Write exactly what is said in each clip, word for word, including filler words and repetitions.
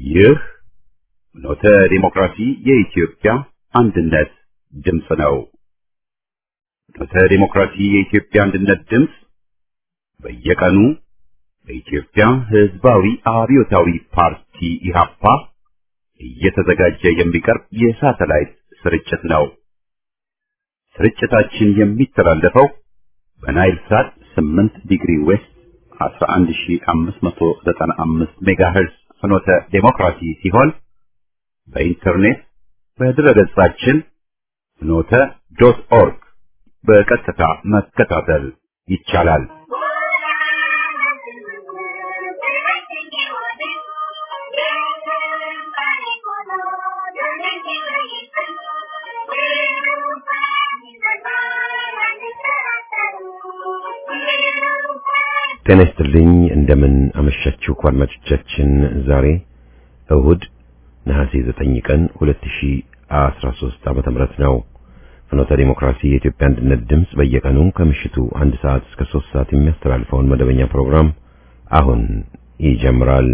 ይህ ፍኖተ ዲሞክራሲ የኢትዮጵያ አንድነት ድምፅ ነው። ፍኖተ ዲሞክራሲ የኢትዮጵያ አንድነት ድምፅ በየቀኑ በኢትዮጵያ ሕዝባዊ አብዮታዊ ፓርቲ ኢህአፓ እየተዘጋጀ የሚቀርብ የሳተላይት ስርጭት ነው። ስርጭታችን የሚተላለፈው በናይል ሳት ስምንት ዲግሪ ዌስት አስራ አንድ ሺህ አምስት መቶ ዘጠና አምስት ሜጋሄርዝ ፍኖተ ዲሞክራሲ ሲሆን በኢንተርኔት በድረገጻችን ፍኖተ ዶት ኦርግ በቀጥታ መከታተል ይቻላል። ጤና ይስጥልኝ። እንደምን አመሻችሁ አድማጮቻችን። ዛሬ እሁድ ነሐሴ ዘጠኝ ቀን ሁለት ሺህ አስራ ሦስት ዓመተ ምህረት ነው። ፍኖተ ዲሞክራሲ የኢትዮጵያ አንድነት ድምፅ በየቀኑ ከምሽቱ አንድ ሰዓት እስከ ሦስት ሰዓት የሚያስተላልፈውን መደበኛ ፕሮግራም አሁን ይጀምራል።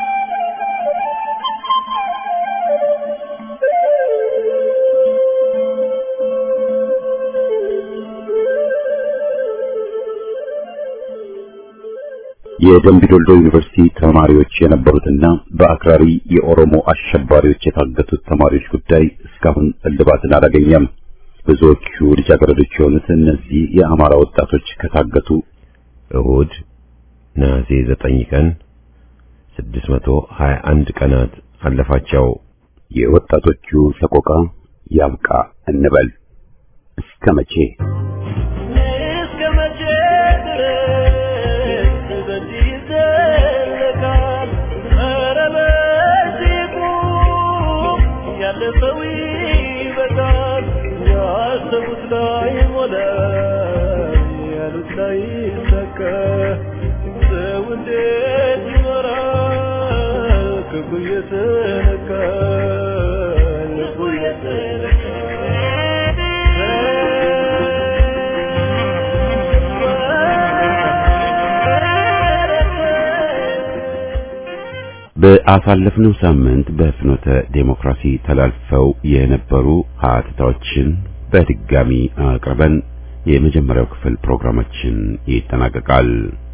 የደምቢ ዶልዶ ዩኒቨርሲቲ ተማሪዎች የነበሩትና በአክራሪ የኦሮሞ አሸባሪዎች የታገቱት ተማሪዎች ጉዳይ እስካሁን እልባትን አላገኘም። ብዙዎቹ ልጃገረዶች የሆኑት እነዚህ የአማራ ወጣቶች ከታገቱ እሁድ ነሐሴ ዘጠኝ ቀን ስድስት መቶ ሀያ አንድ ቀናት አለፋቸው። የወጣቶቹ ሰቆቃ ያብቃ እንበል። እስከ መቼ በአሳለፍነው ሳምንት በፍኖተ ዲሞክራሲ ተላልፈው የነበሩ ሀተታዎችን በድጋሚ አቅርበን የመጀመሪያው ክፍል ፕሮግራማችን ይጠናቀቃል።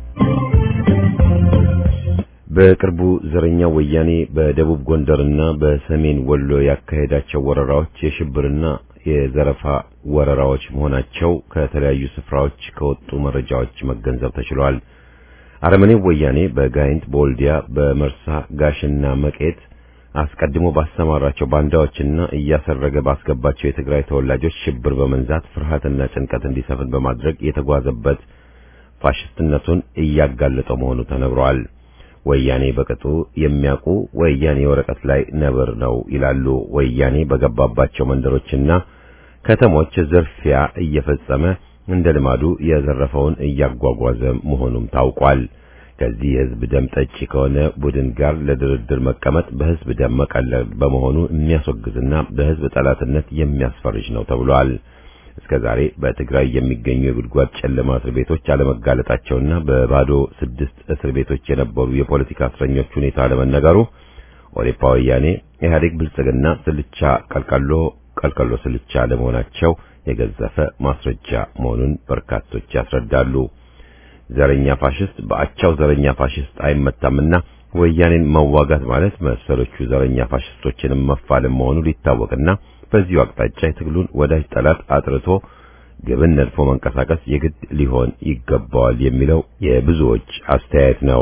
በቅርቡ ዘረኛው ወያኔ በደቡብ ጎንደርና በሰሜን ወሎ ያካሄዳቸው ወረራዎች የሽብርና የዘረፋ ወረራዎች መሆናቸው ከተለያዩ ስፍራዎች ከወጡ መረጃዎች መገንዘብ ተችሏል። አረመኔው ወያኔ በጋይንት ቦልዲያ፣ በመርሳ ጋሽና መቄት አስቀድሞ ባሰማራቸው ባንዳዎችና እያሰረገ ባስገባቸው የትግራይ ተወላጆች ሽብር በመንዛት ፍርሃትና ጭንቀት እንዲሰፍን በማድረግ የተጓዘበት ፋሽስትነቱን እያጋለጠው መሆኑ ተነግሯል። ወያኔ በቅጡ የሚያውቁ ወያኔ ወረቀት ላይ ነብር ነው ይላሉ። ወያኔ በገባባቸው መንደሮችና ከተሞች ዝርፊያ እየፈጸመ እንደ ልማዱ የዘረፈውን እያጓጓዘ መሆኑም ታውቋል። ከዚህ የህዝብ ደም ጠጪ ከሆነ ቡድን ጋር ለድርድር መቀመጥ በህዝብ ደም መቀለድ በመሆኑ የሚያስወግዝና በህዝብ ጠላትነት የሚያስፈርጅ ነው ተብሏል። እስከዛሬ በትግራይ የሚገኙ የጉድጓድ ጨለማ እስር ቤቶች አለመጋለጣቸውና በባዶ ስድስት እስር ቤቶች የነበሩ የፖለቲካ እስረኞች ሁኔታ አለመነገሩ ኦዴፓ ወያኔ ኢህአዴግ ብልጽግና ስልቻ ቀልቀሎ ቀልቀሎ ስልቻ ለመሆናቸው የገዘፈ ማስረጃ መሆኑን በርካቶች ያስረዳሉ። ዘረኛ ፋሽስት በአቻው ዘረኛ ፋሽስት አይመታምና ወያኔን መዋጋት ማለት መሰሎቹ ዘረኛ ፋሽስቶችንም መፋለም መሆኑ ሊታወቅና በዚሁ አቅጣጫ የትግሉን ወዳጅ ጠላት አጥርቶ ግብን ነድፎ መንቀሳቀስ የግድ ሊሆን ይገባዋል የሚለው የብዙዎች አስተያየት ነው።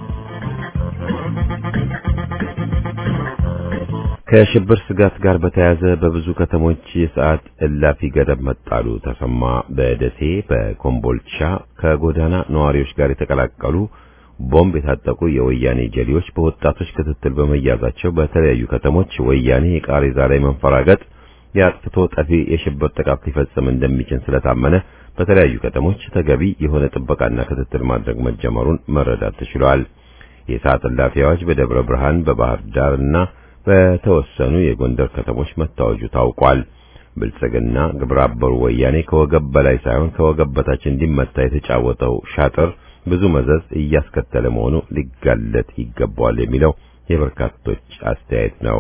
ከሽብር ስጋት ጋር በተያያዘ በብዙ ከተሞች የሰዓት እላፊ ገደብ መጣሉ ተሰማ። በደሴ፣ በኮምቦልቻ ከጎዳና ነዋሪዎች ጋር የተቀላቀሉ ቦምብ የታጠቁ የወያኔ ጀሌዎች በወጣቶች ክትትል በመያዛቸው በተለያዩ ከተሞች ወያኔ የቃሬዛ ላይ መንፈራገጥ ያጥፍቶ ጠፊ የሽብር ጥቃት ሊፈጽም እንደሚችል ስለታመነ በተለያዩ ከተሞች ተገቢ የሆነ ጥበቃና ክትትል ማድረግ መጀመሩን መረዳት ተችሏል። የሰዓት እላፊዎች በደብረ ብርሃን፣ በባህር ዳርና በተወሰኑ የጎንደር ከተሞች መታወጁ ታውቋል። ብልጽግና ግብረ አበሩ ወያኔ ከወገብ በላይ ሳይሆን ከወገብ በታች እንዲመታ የተጫወተው ሻጥር ብዙ መዘዝ እያስከተለ መሆኑ ሊጋለጥ ይገባዋል የሚለው የበርካቶች አስተያየት ነው።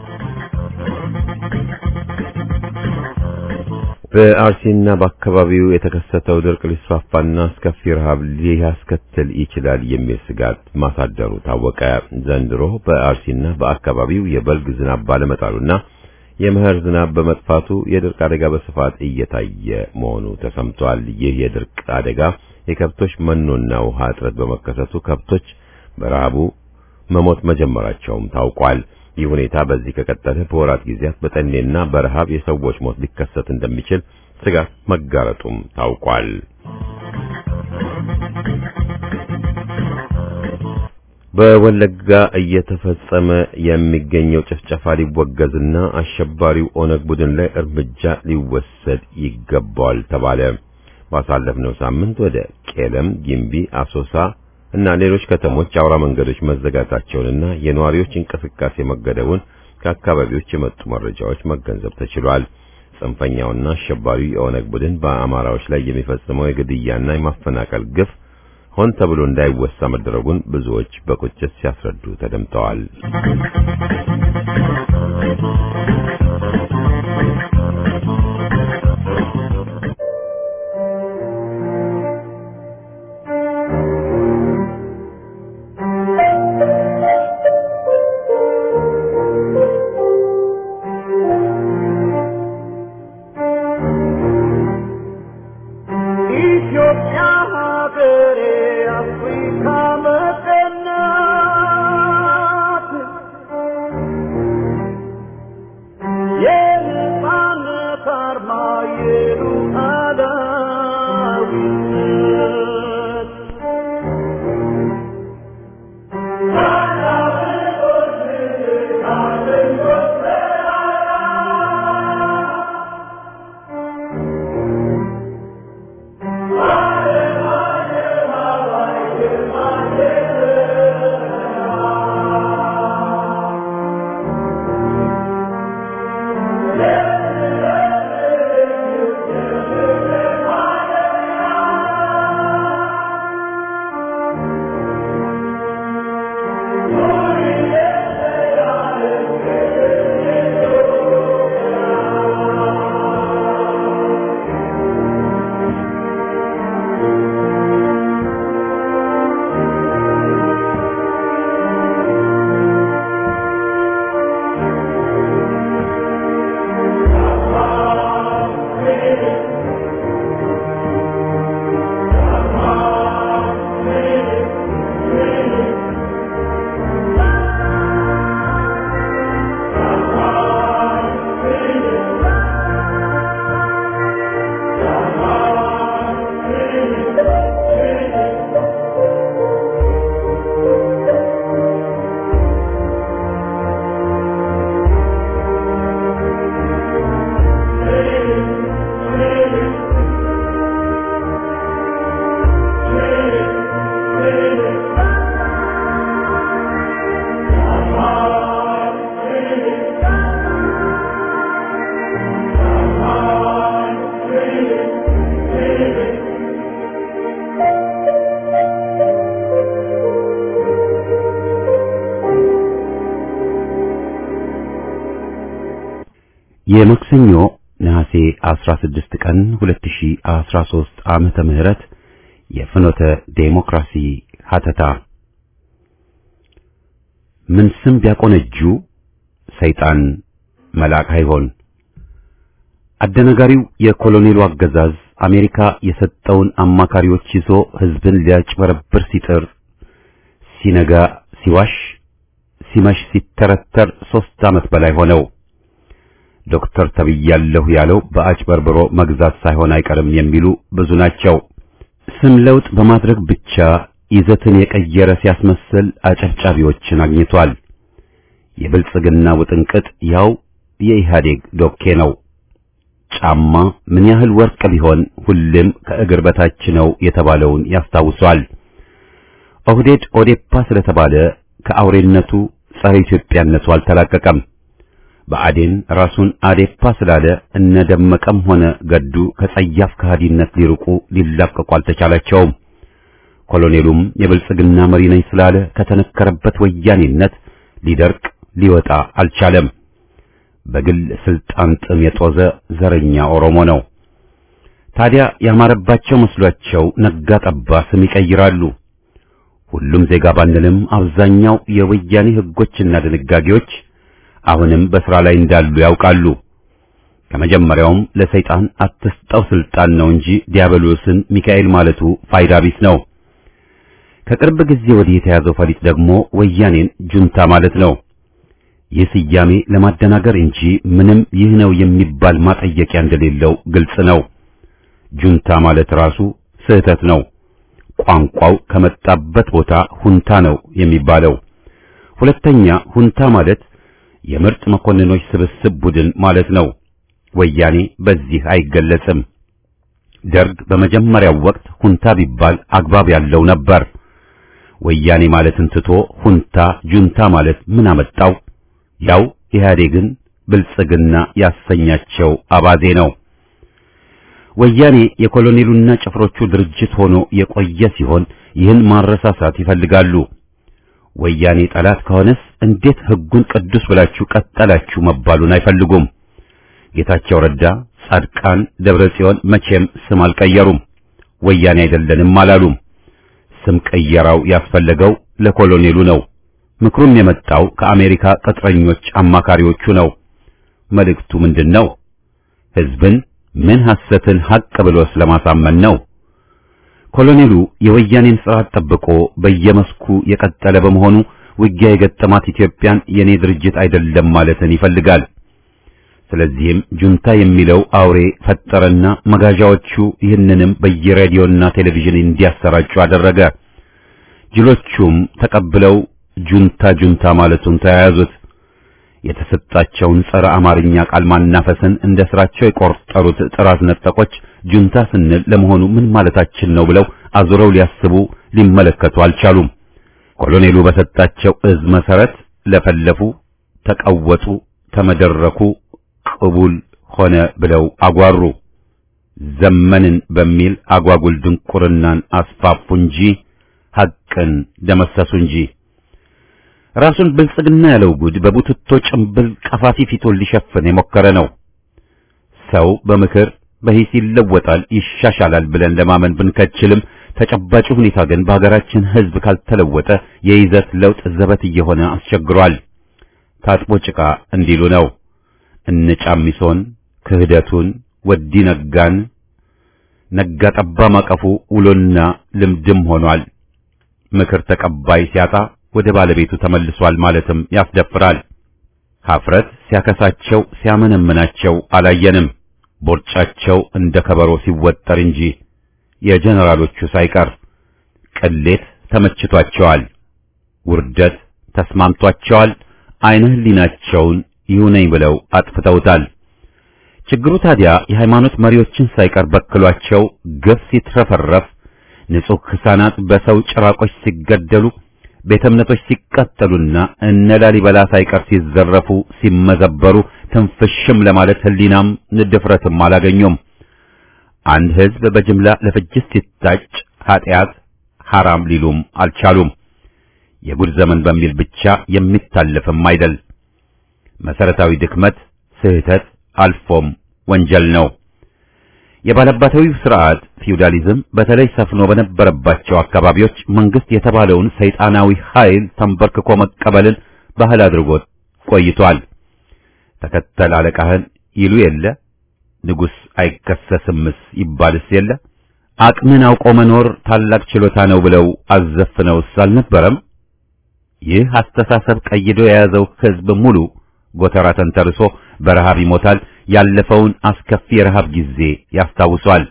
በአርሲና በአካባቢው የተከሰተው ድርቅ ሊስፋፋና አስከፊ ረሃብ ሊያስከትል ይችላል የሚል ስጋት ማሳደሩ ታወቀ። ዘንድሮ በአርሲና በአካባቢው የበልግ ዝናብ ባለመጣሉና የመኸር ዝናብ በመጥፋቱ የድርቅ አደጋ በስፋት እየታየ መሆኑ ተሰምቷል። ይህ የድርቅ አደጋ የከብቶች መኖና ውሃ እጥረት በመከሰቱ ከብቶች በረሃቡ መሞት መጀመራቸውም ታውቋል። ይህ ሁኔታ በዚህ ከቀጠለ በወራት ጊዜያት በጠኔና በረሃብ የሰዎች ሞት ሊከሰት እንደሚችል ስጋት መጋረጡም ታውቋል። በወለጋ እየተፈጸመ የሚገኘው ጭፍጨፋ ሊወገዝና አሸባሪው ኦነግ ቡድን ላይ እርምጃ ሊወሰድ ይገባዋል ተባለ። ባሳለፍነው ሳምንት ወደ ቄለም፣ ጊምቢ፣ አሶሳ እና ሌሎች ከተሞች አውራ መንገዶች መዘጋታቸውንና የነዋሪዎች እንቅስቃሴ መገደቡን ከአካባቢዎች የመጡ መረጃዎች መገንዘብ ተችሏል። ጽንፈኛውና አሸባሪው የኦነግ ቡድን በአማራዎች ላይ የሚፈጽመው የግድያና የማፈናቀል ግፍ ሆን ተብሎ እንዳይወሳ መደረጉን ብዙዎች በቁጭት ሲያስረዱ ተደምጠዋል። የማክሰኞ ነሐሴ አስራ ስድስት ቀን ሁለት ሺህ አስራ ሦስት ዓመተ ምህረት የፍኖተ ዴሞክራሲ ሀተታ ምን ስም ቢያቆነጁ ሰይጣን መልአክ አይሆን። አደነጋሪው የኮሎኔሉ አገዛዝ አሜሪካ የሰጠውን አማካሪዎች ይዞ ህዝብን ሊያጭበረብር ሲጥር ሲነጋ ሲዋሽ ሲመሽ ሲተረተር ሶስት ዓመት በላይ ሆነው። ዶክተር ተብያለሁ ያለው በአጭበርብሮ መግዛት ሳይሆን አይቀርም የሚሉ ብዙ ናቸው። ስም ለውጥ በማድረግ ብቻ ይዘትን የቀየረ ሲያስመስል አጨብጫቢዎችን አግኝቷል። የብልጽግና ውጥንቅጥ ያው የኢህአዴግ ዶኬ ነው። ጫማ ምን ያህል ወርቅ ቢሆን ሁሉም ከእግር በታች ነው የተባለውን ያስታውሷል። ኦህዴድ ኦዴፓ ስለተባለ ከአውሬነቱ ጸረ ኢትዮጵያነቱ አልተላቀቀም። በአዴን ራሱን አዴፓ ስላለ እነ ደመቀም ሆነ ገዱ ከጸያፍ ከሃዲነት ሊርቁ ሊላቀቁ አልተቻላቸውም። ኮሎኔሉም የብልጽግና መሪ ነኝ ስላለ ከተነከረበት ወያኔነት ሊደርቅ ሊወጣ አልቻለም። በግል ስልጣን ጥም የጦዘ ዘረኛ ኦሮሞ ነው። ታዲያ ያማረባቸው መስሏቸው ነጋ ጠባ ስም ይቀይራሉ። ሁሉም ዜጋ ባንልም አብዛኛው የወያኔ ሕጎችና ድንጋጌዎች አሁንም በሥራ ላይ እንዳሉ ያውቃሉ። ከመጀመሪያውም ለሰይጣን አትስጠው ስልጣን ነው እንጂ ዲያብሎስን ሚካኤል ማለቱ ፋይዳ ቢስ ነው። ከቅርብ ጊዜ ወዲህ የተያዘው ፈሊጥ ደግሞ ወያኔን ጁንታ ማለት ነው። ይህ ስያሜ ለማደናገር እንጂ ምንም ይህ ነው የሚባል ማጠየቂያ እንደሌለው ግልጽ ነው። ጁንታ ማለት ራሱ ስህተት ነው። ቋንቋው ከመጣበት ቦታ ሁንታ ነው የሚባለው። ሁለተኛ ሁንታ ማለት የምርጥ መኮንኖች ስብስብ ቡድን ማለት ነው። ወያኔ በዚህ አይገለጽም። ደርግ በመጀመሪያው ወቅት ሁንታ ቢባል አግባብ ያለው ነበር። ወያኔ ማለትን ትቶ ሁንታ ጁንታ ማለት ምን አመጣው? ያው ኢህአዴግን ብልጽግና ያሰኛቸው አባዜ ነው። ወያኔ የኮሎኔሉና ጭፍሮቹ ድርጅት ሆኖ የቆየ ሲሆን ይህን ማረሳሳት ይፈልጋሉ። ወያኔ ጠላት ከሆነስ እንዴት ሕጉን ቅዱስ ብላችሁ ቀጠላችሁ መባሉን አይፈልጉም። ጌታቸው ረዳ፣ ጻድቃን፣ ደብረጽዮን መቼም ስም አልቀየሩም። ወያኔ አይደለንም አላሉም። ስም ቀየራው ያስፈለገው ለኮሎኔሉ ነው። ምክሩም የመጣው ከአሜሪካ ቅጥረኞች አማካሪዎቹ ነው። መልእክቱ ምንድነው? ሕዝብን ምን ሐሰትን ሐቅ ብሎ ስለማሳመን ነው። ኮሎኔሉ የወያኔን ስርዓት ጠብቆ በየመስኩ የቀጠለ በመሆኑ ውጊያ የገጠማት ኢትዮጵያን የኔ ድርጅት አይደለም ማለትን ይፈልጋል። ስለዚህም ጁንታ የሚለው አውሬ ፈጠረና መጋዣዎቹ ይህንንም በየሬዲዮና ቴሌቪዥን እንዲያሰራጩ አደረገ። ጅሎቹም ተቀብለው ጁንታ ጁንታ ማለቱን ተያያዙት። የተሰጣቸውን ጸረ አማርኛ ቃል ማናፈስን እንደ ስራቸው የቆርጠሩት ጥራት ነጠቆች ጁንታ ስንል ለመሆኑ ምን ማለታችን ነው ብለው አዙረው ሊያስቡ ሊመለከቱ አልቻሉም። ኮሎኔሉ በሰጣቸው እዝ መሰረት ለፈለፉ፣ ተቀወጡ፣ ተመደረኩ፣ ቅቡል ሆነ ብለው አጓሩ። ዘመንን በሚል አጓጉል ድንቁርናን አስፋፉ እንጂ ሐቅን ደመሰሱ እንጂ። ራሱን ብልጽግና ያለው ጉድ በቡትቶ ጭምብል ቀፋፊ ፊቱን ሊሸፍን የሞከረ ነው። ሰው በምክር በሂስ ይለወጣል ይሻሻላል ብለን ለማመን ብንከችልም ተጨባጭ ሁኔታ ግን በሀገራችን ሕዝብ ካልተለወጠ የይዘት ለውጥ ዘበት እየሆነ አስቸግሯል። ታጥቦ ጭቃ እንዲሉ ነው። እነጫሚሶን ክህደቱን ወዲ ነጋን ነጋ ጠባ ማቀፉ ውሎና ልምድም ሆኗል። ምክር ተቀባይ ሲያጣ ወደ ባለቤቱ ተመልሷል ማለትም ያስደፍራል። ሀፍረት ሲያከሳቸው ሲያመነምናቸው አላየንም። ቦርጫቸው እንደ ከበሮ ሲወጠር እንጂ የጀነራሎቹ ሳይቀር ቅሌት ተመችቷቸዋል። ውርደት ተስማምቷቸዋል። አይነ ህሊናቸውን ይሁነኝ ብለው አጥፍተውታል። ችግሩ ታዲያ የሃይማኖት መሪዎችን ሳይቀር በክሏቸው ግፍ ሲትረፈረፍ፣ ንጹህ ሕፃናት በሰው ጭራቆች ሲገደሉ፣ ቤተ እምነቶች ሲቃጠሉና እነ ላሊበላ ሳይቀር ሲዘረፉ ሲመዘበሩ ትንፍሽም ለማለት ህሊናም ንድፍረትም አላገኙም። አንድ ህዝብ በጅምላ ለፍጅት ሲታጭ ኃጢአት ሐራም ሊሉም አልቻሉም። የጉድ ዘመን በሚል ብቻ የሚታለፍም አይደል። መሰረታዊ ድክመት፣ ስህተት አልፎም ወንጀል ነው። የባለባታዊው ስርዓት ፊውዳሊዝም በተለይ ሰፍኖ በነበረባቸው አካባቢዎች መንግስት የተባለውን ሰይጣናዊ ኃይል ተንበርክኮ መቀበልን ባህል አድርጎት ቆይቷል። ተከተል አለቃህን ይሉ የለ፣ ንጉስ አይከሰስምስ ይባልስ የለ፣ አቅምን አውቆ መኖር ታላቅ ችሎታ ነው ብለው አዘፍነውስ አልነበረም? ይህ አስተሳሰብ ቀይዶ የያዘው ህዝብ ሙሉ ጎተራ ተንተርሶ በረሃብ ይሞታል። ያለፈውን አስከፊ የረሃብ ጊዜ ያስታውሷል።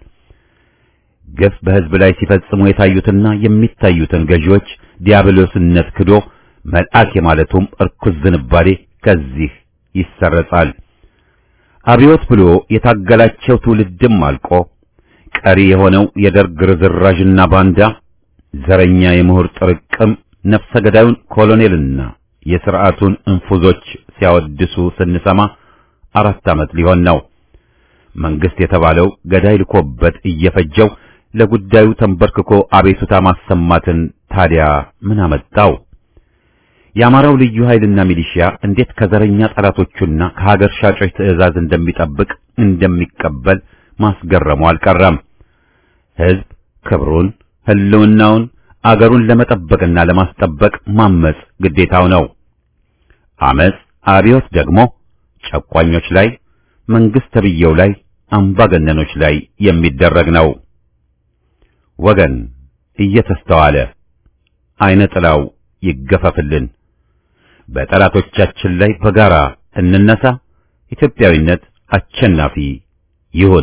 ግፍ በህዝብ ላይ ሲፈጽሙ የታዩትና የሚታዩትን ገዢዎች ዲያብሎስነት ክዶ መልአክ የማለቱም እርኩስ ዝንባሌ ከዚህ ይሰረጻል። አብዮት ብሎ የታገላቸው ትውልድም አልቆ ቀሪ የሆነው የደርግ ርዝራዥና ባንዳ ዘረኛ የምሁር ጥርቅም ነፍሰ ገዳዩን ኮሎኔልና የሥርዓቱን እንፉዞች ሲያወድሱ ስንሰማ አራት ዓመት ሊሆን ነው። መንግስት የተባለው ገዳይ ልኮበት እየፈጀው ለጉዳዩ ተንበርክኮ አቤቱታ ማሰማትን ታዲያ ምን አመጣው? የአማራው ልዩ ኃይልና ሚሊሺያ እንዴት ከዘረኛ ጠላቶቹና ከሀገር ሻጮች ትዕዛዝ እንደሚጠብቅ እንደሚቀበል ማስገረሙ አልቀረም። ሕዝብ ክብሩን፣ ህልውናውን፣ አገሩን ለመጠበቅና ለማስጠበቅ ማመጽ ግዴታው ነው። አመጽ አብዮት ደግሞ ጨቋኞች ላይ፣ መንግስት ተብየው ላይ፣ አምባገነኖች ላይ የሚደረግ ነው። ወገን እየተስተዋለ አይነ ጥላው ይገፈፍልን። በጠላቶቻችን ላይ በጋራ እንነሳ። ኢትዮጵያዊነት አሸናፊ ይሁን።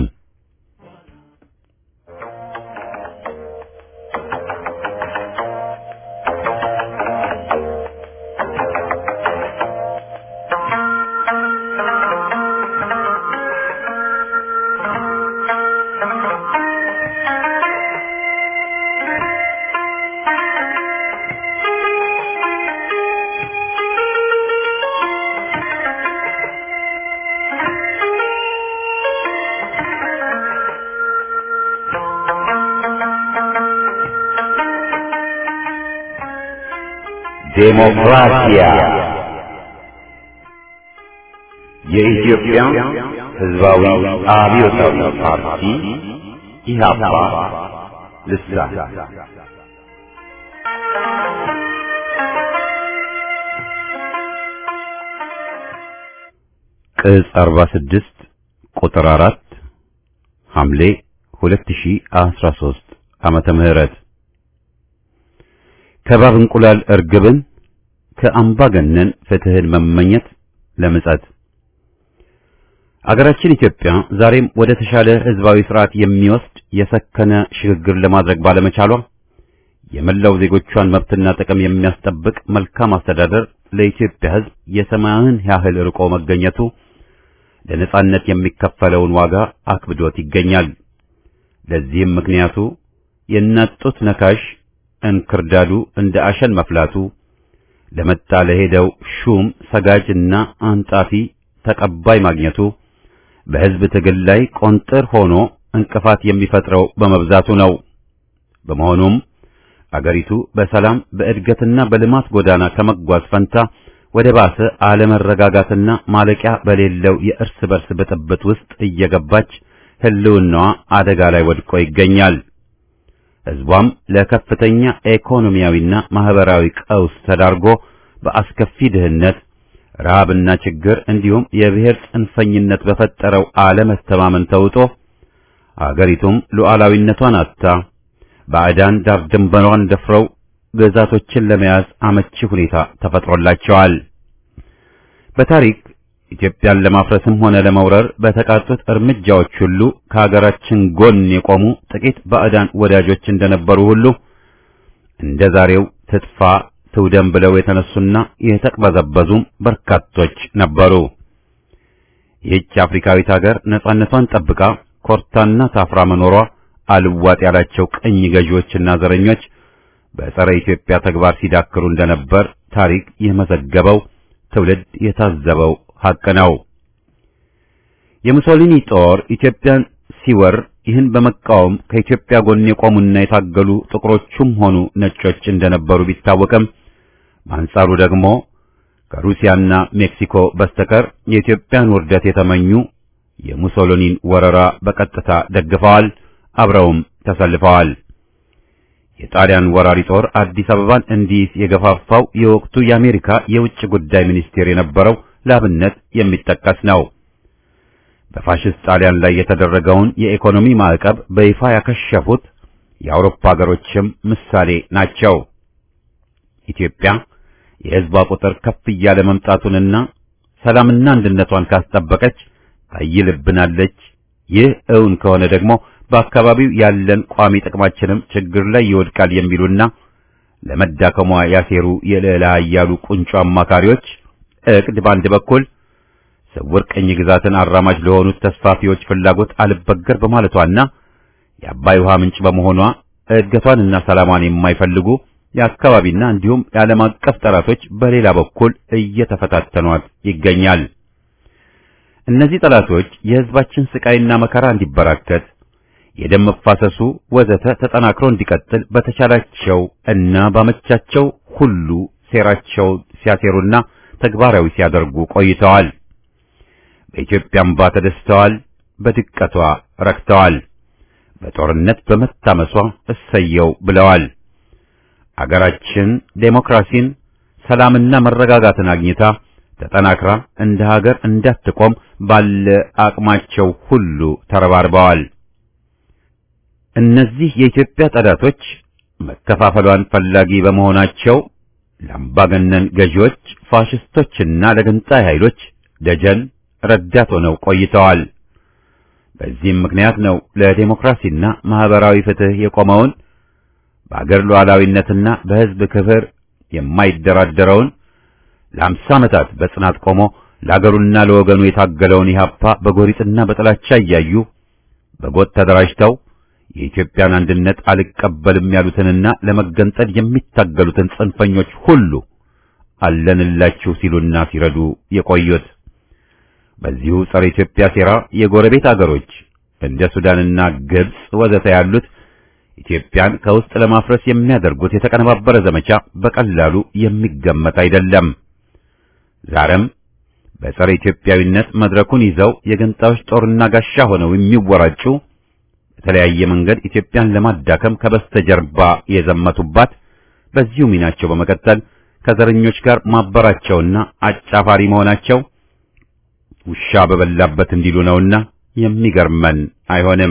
ዴሞክራሲያ የኢትዮጵያ ሕዝባዊ አብዮታዊ ፓርቲ ኢህአፓ ልሳን ቅጽ አርባ ስድስት ቁጥር አራት ሐምሌ ሁለት ሺህ አስራ ሦስት ዓመተ ምህረት ከባብ እንቁላል እርግብን ከአምባገነን ፍትህን መመኘት ለምጸት። አገራችን ኢትዮጵያ ዛሬም ወደ ተሻለ ህዝባዊ ስርዓት የሚወስድ የሰከነ ሽግግር ለማድረግ ባለመቻሏ የመላው ዜጎቿን መብትና ጥቅም የሚያስጠብቅ መልካም አስተዳደር ለኢትዮጵያ ህዝብ የሰማያዊን ያህል ርቆ መገኘቱ ለነጻነት የሚከፈለውን ዋጋ አክብዶት ይገኛል። ለዚህም ምክንያቱ የናጡት ነካሽ እንክርዳዱ እንደ አሸን መፍላቱ፣ ለመጣ ለሄደው ሹም ሰጋጅና አንጣፊ ተቀባይ ማግኘቱ፣ በህዝብ ትግል ላይ ቆንጥር ሆኖ እንቅፋት የሚፈጥረው በመብዛቱ ነው። በመሆኑም አገሪቱ በሰላም በእድገትና በልማት ጎዳና ከመጓዝ ፈንታ ወደ ባሰ አለመረጋጋትና ማለቂያ በሌለው የእርስ በርስ ብጥብጥ ውስጥ እየገባች ህልውናዋ አደጋ ላይ ወድቆ ይገኛል። ህዝቧም ለከፍተኛ ኢኮኖሚያዊና ማህበራዊ ቀውስ ተዳርጎ በአስከፊ ድህነት፣ ረሃብና ችግር እንዲሁም የብሔር ጽንፈኝነት በፈጠረው አለመተማመን ተውጦ አገሪቱም ሉዓላዊነቷን አጥታ ባዕዳን ዳር ድንበሯን ደፍረው ግዛቶችን ለመያዝ አመቺ ሁኔታ ተፈጥሮላቸዋል። በታሪክ ኢትዮጵያን ለማፍረስም ሆነ ለመውረር በተቃጡት እርምጃዎች ሁሉ ከሀገራችን ጎን የቆሙ ጥቂት ባዕዳን ወዳጆች እንደነበሩ ሁሉ እንደ ዛሬው ትጥፋ ትውደም ብለው የተነሱና የተቅበዘበዙም በርካቶች ነበሩ። ይህች አፍሪካዊት ሀገር ነጻነቷን ጠብቃ ኮርታና ታፍራ መኖሯ አልዋጥ ያላቸው ቅኝ ገዢዎችና ዘረኞች በጸረ ኢትዮጵያ ተግባር ሲዳክሩ እንደነበር ታሪክ የመዘገበው ትውልድ የታዘበው ሐቅ ነው። የሙሶሊኒ ጦር ኢትዮጵያን ሲወር ይህን በመቃወም ከኢትዮጵያ ጎን የቆሙና የታገሉ ጥቁሮቹም ሆኑ ነጮች እንደነበሩ ቢታወቅም በአንጻሩ ደግሞ ከሩሲያና ሜክሲኮ በስተቀር የኢትዮጵያን ውርደት የተመኙ የሙሶሊኒን ወረራ በቀጥታ ደግፈዋል፣ አብረውም ተሰልፈዋል። የጣሊያን ወራሪ ጦር አዲስ አበባን እንዲይዝ የገፋፋው የወቅቱ የአሜሪካ የውጭ ጉዳይ ሚኒስቴር የነበረው ለአብነት የሚጠቀስ ነው። በፋሽስት ጣሊያን ላይ የተደረገውን የኢኮኖሚ ማዕቀብ በይፋ ያከሸፉት የአውሮፓ ሀገሮችም ምሳሌ ናቸው። ኢትዮጵያ የሕዝቧ ቁጥር ከፍ እያለ መምጣቱንና ሰላምና አንድነቷን ካስጠበቀች ታይልብናለች። ይህ እውን ከሆነ ደግሞ በአካባቢው ያለን ቋሚ ጥቅማችንም ችግር ላይ ይወድቃል የሚሉና ለመዳከሟ ያሴሩ የልዕለ ኃያሉ ቁንጮ አማካሪዎች እቅድ በአንድ በኩል ስውር ቅኝ ግዛትን አራማጅ ለሆኑት ተስፋፊዎች ፍላጎት አልበገር በማለቷና የአባይ ውሃ ምንጭ በመሆኗ እድገቷንና ሰላሟን የማይፈልጉ የአካባቢና እንዲሁም የዓለም አቀፍ ጠላቶች በሌላ በኩል እየተፈታተኗት ይገኛል። እነዚህ ጠላቶች የሕዝባችን ስቃይና መከራ እንዲበራከት የደም መፋሰሱ ወዘተ ተጠናክሮ እንዲቀጥል በተቻላቸው እና ባመቻቸው ሁሉ ሴራቸው ሲያሴሩና ተግባራዊ ሲያደርጉ ቆይተዋል። በኢትዮጵያ አምባ ተደስተዋል፣ በድቀቷ ረክተዋል። በጦርነት በመታመሷ እሰየው ብለዋል። አገራችን ዴሞክራሲን፣ ሰላምና መረጋጋትን አግኝታ ተጠናክራ እንደ ሀገር እንዳትቆም ባለ አቅማቸው ሁሉ ተረባርበዋል። እነዚህ የኢትዮጵያ ጠላቶች መከፋፈሏን ፈላጊ በመሆናቸው ለአምባገነን ገዢዎች፣ ፋሽስቶችና ለገንጣይ ኃይሎች ደጀን ረዳት ሆነው ቆይተዋል። በዚህም ምክንያት ነው ለዲሞክራሲና ማህበራዊ ፍትህ የቆመውን በአገር ሉዓላዊነትና በሕዝብ ክብር የማይደራደረውን ለአምሳ ዓመታት በጽናት ቆሞ ለአገሩና ለወገኑ የታገለውን ኢህአፓ በጎሪጥና በጥላቻ እያዩ በጎጥ ተደራጅተው የኢትዮጵያን አንድነት አልቀበልም ያሉትንና ለመገንጠል የሚታገሉትን ጽንፈኞች ሁሉ አለንላችሁ ሲሉና ሲረዱ የቆዩት። በዚሁ ጸረ ኢትዮጵያ ሴራ የጎረቤት አገሮች እንደ ሱዳንና ግብጽ ወዘተ ያሉት ኢትዮጵያን ከውስጥ ለማፍረስ የሚያደርጉት የተቀነባበረ ዘመቻ በቀላሉ የሚገመት አይደለም። ዛሬም በጸረ ኢትዮጵያዊነት መድረኩን ይዘው የገንጣዮች ጦርና ጋሻ ሆነው የሚወራጩ በተለያየ መንገድ ኢትዮጵያን ለማዳከም ከበስተጀርባ የዘመቱባት በዚሁ ሚናቸው በመቀጠል ከዘረኞች ጋር ማበራቸውና አጫፋሪ መሆናቸው ውሻ በበላበት እንዲሉ ነውና የሚገርመን አይሆንም።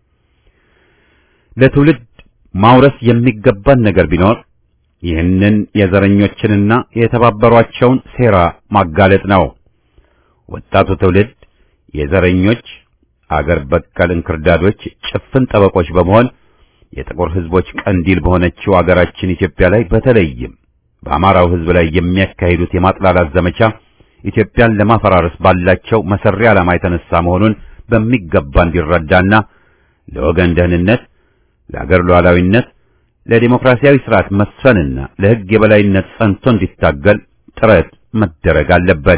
ለትውልድ ማውረስ የሚገባን ነገር ቢኖር ይህንን የዘረኞችንና የተባበሯቸውን ሴራ ማጋለጥ ነው። ወጣቱ ትውልድ የዘረኞች አገር በቀል እንክርዳዶች ጭፍን ጠበቆች በመሆን የጥቁር ሕዝቦች ቀንዲል በሆነችው አገራችን ኢትዮጵያ ላይ በተለይም በአማራው ሕዝብ ላይ የሚያካሂዱት የማጥላላት ዘመቻ ኢትዮጵያን ለማፈራረስ ባላቸው መሰሪ ዓላማ የተነሳ መሆኑን በሚገባ እንዲረዳና ለወገን ደህንነት፣ ለአገር ሉዓላዊነት፣ ለዲሞክራሲያዊ ስርዓት መስፈንና ለሕግ የበላይነት ጸንቶ እንዲታገል ጥረት መደረግ አለበት።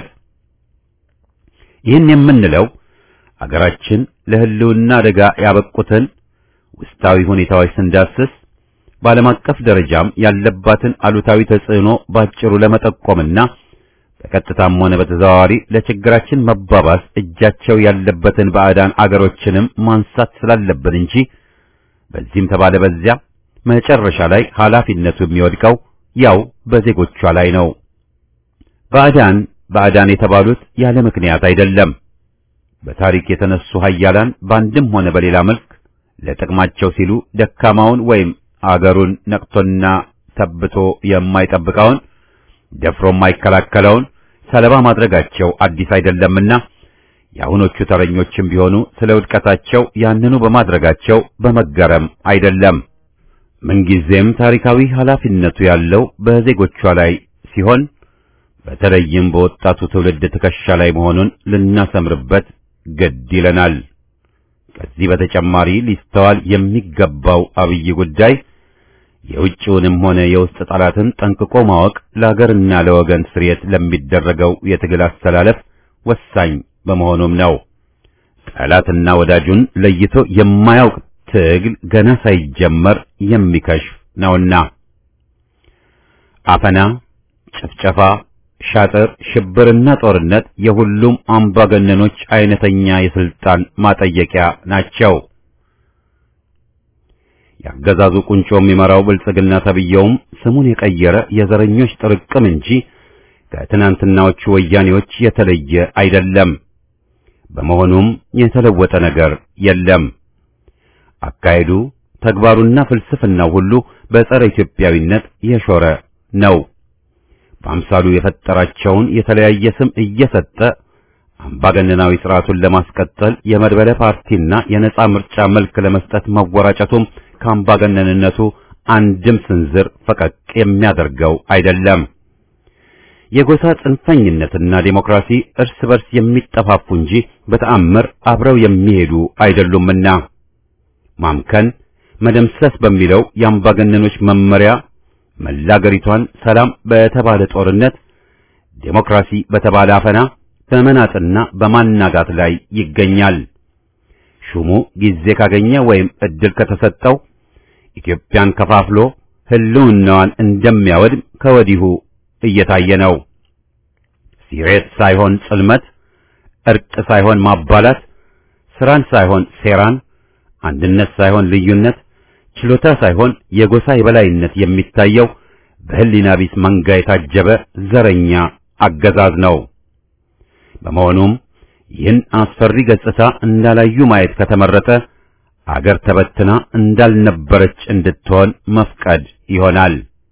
ይህን የምንለው አገራችን ለህልውና አደጋ ያበቁትን ውስጣዊ ሁኔታዎች ስንዳስስ በዓለም አቀፍ ደረጃም ያለባትን አሉታዊ ተጽዕኖ ባጭሩ ለመጠቆምና በቀጥታም ሆነ በተዘዋዋሪ ለችግራችን መባባስ እጃቸው ያለበትን ባዕዳን አገሮችንም ማንሳት ስላለብን እንጂ በዚህም ተባለ በዚያ መጨረሻ ላይ ኃላፊነቱ የሚወድቀው ያው በዜጎቿ ላይ ነው። ባዕዳን ባዕዳን የተባሉት ያለ ምክንያት አይደለም። በታሪክ የተነሱ ኃያላን በአንድም ሆነ በሌላ መልክ ለጥቅማቸው ሲሉ ደካማውን ወይም አገሩን ነቅቶና ተብቶ የማይጠብቀውን ደፍሮ የማይከላከለውን ሰለባ ማድረጋቸው አዲስ አይደለምና የአሁኖቹ ተረኞችም ቢሆኑ ስለ ውድቀታቸው ያንኑ በማድረጋቸው በመገረም አይደለም። ምንጊዜም ታሪካዊ ኃላፊነቱ ያለው በዜጎቿ ላይ ሲሆን በተለይም በወጣቱ ትውልድ ትከሻ ላይ መሆኑን ልናሰምርበት ግድ ይለናል። ከዚህ በተጨማሪ ሊስተዋል የሚገባው አብይ ጉዳይ የውጭውንም ሆነ የውስጥ ጠላትን ጠንቅቆ ማወቅ ለሀገርና ለወገን ስርየት ለሚደረገው የትግል አስተላለፍ ወሳኝ በመሆኑም ነው። ጠላትና ወዳጁን ለይቶ የማያውቅ ትግል ገና ሳይጀመር የሚከሽፍ ነውና አፈና፣ ጭፍጨፋ፣ ሻጥር፣ ሽብርና ጦርነት የሁሉም አምባገነኖች አይነተኛ የስልጣን ማጠየቂያ ናቸው። ያገዛዙ ቁንጮ የሚመራው ብልጽግና ተብየውም ስሙን የቀየረ የዘረኞች ጥርቅም እንጂ ከትናንትናዎቹ ወያኔዎች የተለየ አይደለም። በመሆኑም የተለወጠ ነገር የለም። አካሄዱ፣ ተግባሩና ፍልስፍናው ሁሉ በጸረ ኢትዮጵያዊነት የሾረ ነው። በአምሳሉ የፈጠራቸውን የተለያየ ስም እየሰጠ አምባገነናዊ ስርዓቱን ለማስቀጠል የመድበለ ፓርቲና የነጻ ምርጫ መልክ ለመስጠት መወራጨቱም ከአምባገነንነቱ አንድም ስንዝር ፈቀቅ የሚያደርገው አይደለም። የጎሳ ጽንፈኝነትና ዴሞክራሲ እርስ በርስ የሚጠፋፉ እንጂ በተአምር አብረው የሚሄዱ አይደሉምና ማምከን፣ መደምሰስ በሚለው የአምባገነኖች መመሪያ መላገሪቷን ሰላም በተባለ ጦርነት፣ ዴሞክራሲ በተባለ አፈና በመናጥና በማናጋት ላይ ይገኛል። ሹሙ ጊዜ ካገኘ ወይም እድል ከተሰጠው ኢትዮጵያን ከፋፍሎ ህልውናዋን እንደሚያወድም ከወዲሁ እየታየ ነው። ሲሬት ሳይሆን ጽልመት፣ እርቅ ሳይሆን ማባላት፣ ስራን ሳይሆን ሴራን፣ አንድነት ሳይሆን ልዩነት፣ ችሎታ ሳይሆን የጎሳ የበላይነት የሚታየው በህሊና ቢስ መንጋ የታጀበ ዘረኛ አገዛዝ ነው። በመሆኑም ይህን አስፈሪ ገጽታ እንዳላዩ ማየት ከተመረጠ አገር ተበትና እንዳልነበረች እንድትሆን መፍቀድ ይሆናል።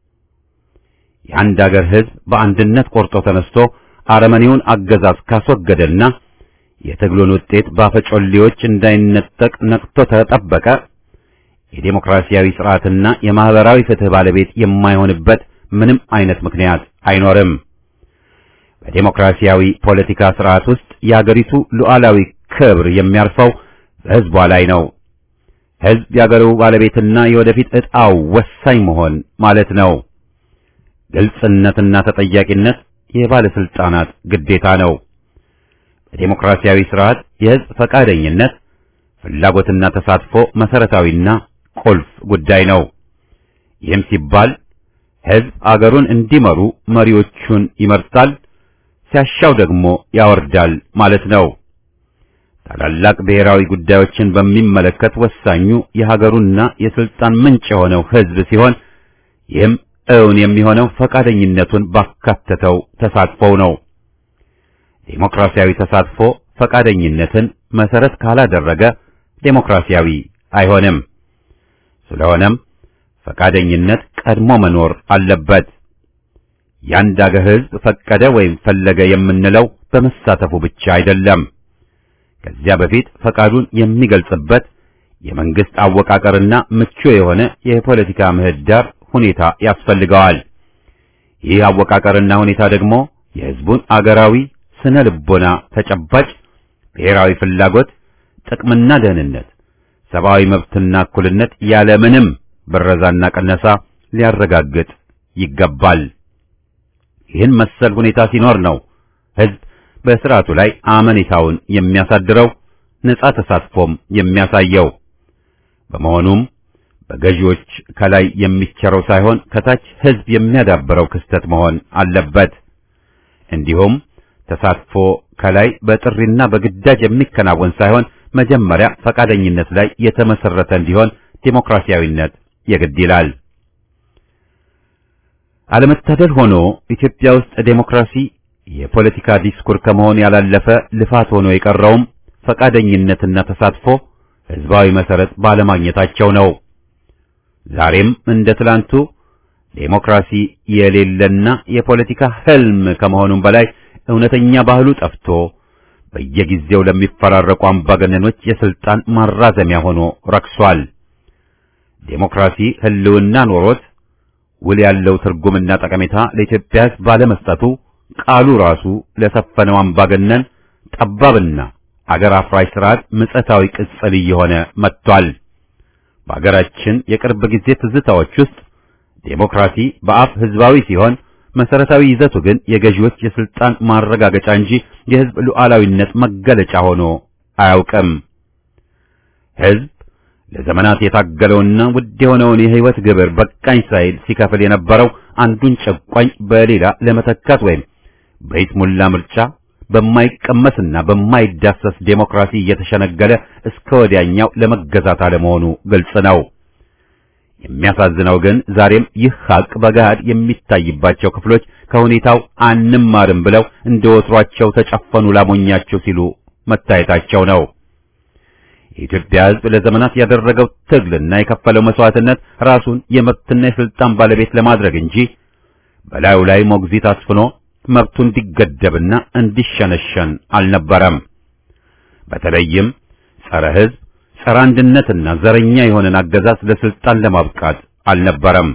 የአንድ አገር ህዝብ በአንድነት ቆርጦ ተነስቶ አረመኔውን አገዛዝ ካስወገደና የትግሉን ውጤት ባፈጮሌዎች እንዳይነጠቅ ነቅቶ ተጠበቀ የዴሞክራሲያዊ ስርዓትና የማህበራዊ ፍትህ ባለቤት የማይሆንበት ምንም አይነት ምክንያት አይኖርም። በዴሞክራሲያዊ ፖለቲካ ስርዓት ውስጥ የአገሪቱ ሉዓላዊ ክብር የሚያርፈው በህዝቧ ላይ ነው። ህዝብ የአገሩ ባለቤትና የወደፊት ዕጣው ወሳኝ መሆን ማለት ነው። ግልጽነትና ተጠያቂነት የባለስልጣናት ግዴታ ነው። በዴሞክራሲያዊ ስርዓት የህዝብ ፈቃደኝነት፣ ፍላጎትና ተሳትፎ መሰረታዊና ቁልፍ ጉዳይ ነው። ይህም ሲባል ህዝብ አገሩን እንዲመሩ መሪዎቹን ይመርጣል፣ ሲያሻው ደግሞ ያወርዳል ማለት ነው። ታላላቅ ብሔራዊ ጉዳዮችን በሚመለከት ወሳኙ የሀገሩና የስልጣን ምንጭ የሆነው ህዝብ ሲሆን ይህም እውን የሚሆነው ፈቃደኝነቱን ባካተተው ተሳትፎው ነው። ዴሞክራሲያዊ ተሳትፎ ፈቃደኝነትን መሰረት ካላደረገ ዴሞክራሲያዊ አይሆንም። ስለሆነም ፈቃደኝነት ቀድሞ መኖር አለበት። ያንድ አገር ህዝብ ፈቀደ ወይም ፈለገ የምንለው በመሳተፉ ብቻ አይደለም። ከዚያ በፊት ፈቃዱን የሚገልጽበት የመንግስት አወቃቀርና ምቹ የሆነ የፖለቲካ ምህዳር ሁኔታ ያስፈልገዋል። ይህ አወቃቀርና ሁኔታ ደግሞ የህዝቡን አገራዊ ስነ ልቦና ተጨባጭ ብሔራዊ ፍላጎት፣ ጥቅምና ደህንነት፣ ሰብአዊ መብትና እኩልነት ያለምንም ብረዛና ቀነሳ ሊያረጋግጥ ይገባል። ይህን መሰል ሁኔታ ሲኖር ነው ህዝብ በስርዓቱ ላይ አመኔታውን የሚያሳድረው፣ ነጻ ተሳትፎም የሚያሳየው። በመሆኑም በገዢዎች ከላይ የሚቸረው ሳይሆን ከታች ህዝብ የሚያዳብረው ክስተት መሆን አለበት። እንዲሁም ተሳትፎ ከላይ በጥሪና በግዳጅ የሚከናወን ሳይሆን መጀመሪያ ፈቃደኝነት ላይ የተመሰረተ እንዲሆን ዴሞክራሲያዊነት የግድ ይላል። አለመታደል ሆኖ ኢትዮጵያ ውስጥ ዴሞክራሲ የፖለቲካ ዲስኩር ከመሆን ያላለፈ ልፋት ሆኖ የቀረውም ፈቃደኝነትና ተሳትፎ ህዝባዊ መሰረት ባለማግኘታቸው ነው። ዛሬም እንደ ትላንቱ ዴሞክራሲ የሌለና የፖለቲካ ህልም ከመሆኑም በላይ እውነተኛ ባህሉ ጠፍቶ በየጊዜው ለሚፈራረቁ አምባገነኖች የስልጣን ማራዘሚያ ሆኖ ረክሷል። ዴሞክራሲ ህልውና ኖሮት ውል ያለው ትርጉምና ጠቀሜታ ለኢትዮጵያ ህዝብ ባለመስጠቱ ቃሉ ራሱ ለሰፈነው አምባገነን ጠባብና አገር አፍራሽ ስርዓት ምጸታዊ ቅጽል እየሆነ መጥቷል። በአገራችን የቅርብ ጊዜ ትዝታዎች ውስጥ ዴሞክራሲ በአፍ ህዝባዊ ሲሆን መሰረታዊ ይዘቱ ግን የገዢዎች የስልጣን ማረጋገጫ እንጂ የህዝብ ሉዓላዊነት መገለጫ ሆኖ አያውቅም። ህዝብ ለዘመናት የታገለውና ውድ የሆነውን የህይወት ግብር በቃኝ ሳይል ሲከፍል የነበረው አንዱን ጨቋኝ በሌላ ለመተካት ወይም በይስሙላ ምርጫ በማይቀመስና በማይዳሰስ ዴሞክራሲ እየተሸነገለ እስከ ወዲያኛው ለመገዛት አለመሆኑ ግልጽ ነው። የሚያሳዝነው ግን ዛሬም ይህ ሀቅ በገሃድ የሚታይባቸው ክፍሎች ከሁኔታው አንማርም ብለው እንደወትሯቸው ተጨፈኑ ላሞኛቸው ሲሉ መታየታቸው ነው። የኢትዮጵያ ህዝብ ለዘመናት ያደረገው ትግልና የከፈለው መስዋዕትነት ራሱን የመብትና የስልጣን ባለቤት ለማድረግ እንጂ በላዩ ላይ ሞግዚት አስፍኖ መብቱ እንዲገደብና እንዲሸነሸን አልነበረም። በተለይም ጸረ ህዝብ፣ ጸረ አንድነትና ዘረኛ የሆነን አገዛዝ ለስልጣን ለማብቃት አልነበረም።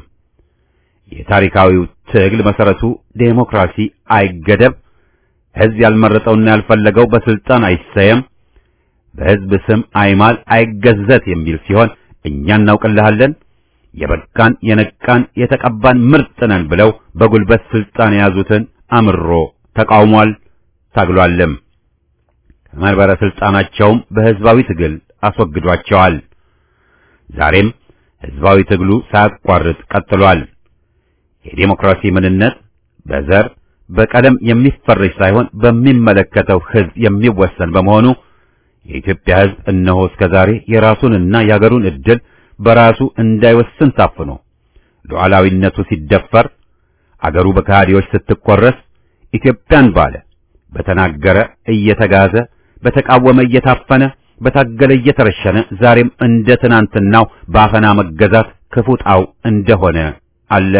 የታሪካዊው ትግል መሰረቱ ዴሞክራሲ አይገደብ፣ ህዝብ ያልመረጠውና ያልፈለገው በስልጣን አይሰየም፣ በህዝብ ስም አይማል አይገዘት የሚል ሲሆን እኛ እናውቅልሃለን፣ የበቃን የነቃን የተቀባን ምርጥ ነን ብለው በጉልበት ስልጣን የያዙትን አምሮ ተቃውሟል፣ ታግሏልም። ከመንበረ ስልጣናቸውም በህዝባዊ ትግል አስወግዷቸዋል። ዛሬም ህዝባዊ ትግሉ ሳያቋርጥ ቀጥሏል። የዴሞክራሲ ምንነት በዘር በቀለም የሚፈረጅ ሳይሆን በሚመለከተው ሕዝብ የሚወሰን በመሆኑ የኢትዮጵያ ሕዝብ እነሆ እስከዛሬ የራሱንና የአገሩን ዕድል በራሱ እንዳይወስን ታፍኖ ሉዓላዊነቱ ሲደፈር አገሩ በካህዲዎች ስትቆረስ ኢትዮጵያን ባለ በተናገረ እየተጋዘ በተቃወመ እየታፈነ በታገለ እየተረሸነ ዛሬም እንደ ትናንትናው በአፈና መገዛት ክፉጣው እንደሆነ አለ።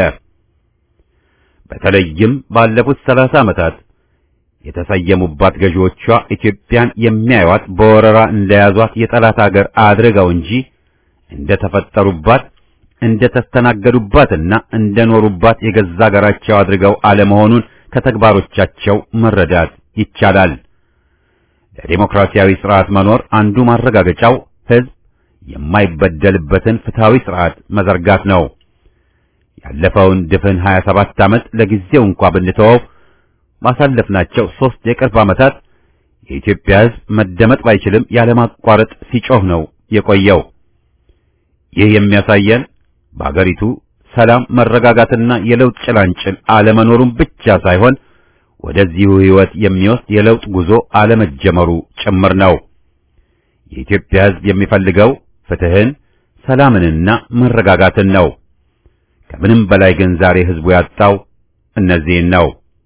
በተለይም ባለፉት ሰላሳ ዓመታት የተሰየሙባት ገዢዎቿ ኢትዮጵያን የሚያዩት በወረራ እንደያዟት የጠላት አገር አድርገው እንጂ እንደ ተፈጠሩባት እንደ ተስተናገዱባትና እንደ ኖሩባት የገዛ አገራቸው አድርገው አለመሆኑን ከተግባሮቻቸው መረዳት ይቻላል። ለዲሞክራሲያዊ ስርዓት መኖር አንዱ ማረጋገጫው ሕዝብ የማይበደልበትን ፍትሃዊ ስርዓት መዘርጋት ነው። ያለፈውን ድፍን ሀያ ሰባት ዓመት ለጊዜው እንኳን ብንተወው ማሳለፍናቸው ሦስት የቅርብ ዓመታት የኢትዮጵያ ሕዝብ መደመጥ ባይችልም ያለማቋረጥ ሲጮህ ነው የቆየው። ይህ የሚያሳየን በአገሪቱ ሰላም መረጋጋትና የለውጥ ጭላንጭል አለመኖሩን ብቻ ሳይሆን ወደዚሁ ሕይወት የሚወስድ የለውጥ ጉዞ አለመጀመሩ ጭምር ነው። የኢትዮጵያ ሕዝብ የሚፈልገው ፍትህን፣ ሰላምንና መረጋጋትን ነው። ከምንም በላይ ግን ዛሬ ሕዝቡ ያጣው እነዚህን ነው።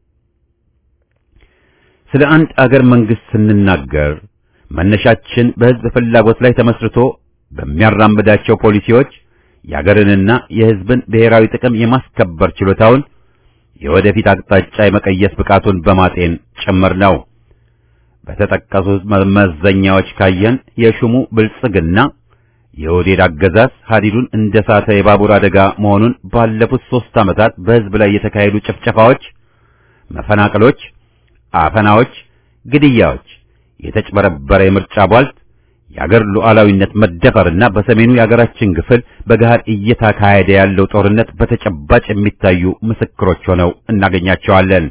ስለ አንድ አገር መንግስት ስንናገር መነሻችን በሕዝብ ፍላጎት ላይ ተመስርቶ በሚያራምዳቸው ፖሊሲዎች የአገርንና የሕዝብን ብሔራዊ ጥቅም የማስከበር ችሎታውን የወደፊት አቅጣጫ የመቀየስ ብቃቱን በማጤን ጭምር ነው። በተጠቀሱት መመዘኛዎች ካየን የሹሙ ብልጽግና የኦህዴድ አገዛዝ ሀዲዱን እንደ ሳተ የባቡር አደጋ መሆኑን ባለፉት ሦስት ዓመታት በሕዝብ ላይ የተካሄዱ ጭፍጨፋዎች፣ መፈናቀሎች፣ አፈናዎች፣ ግድያዎች፣ የተጭበረበረ የምርጫ ቧልት፣ የአገር ሉዓላዊነት መደፈርና በሰሜኑ የአገራችን ክፍል በገሃድ እየተካሄደ ያለው ጦርነት በተጨባጭ የሚታዩ ምስክሮች ሆነው እናገኛቸዋለን።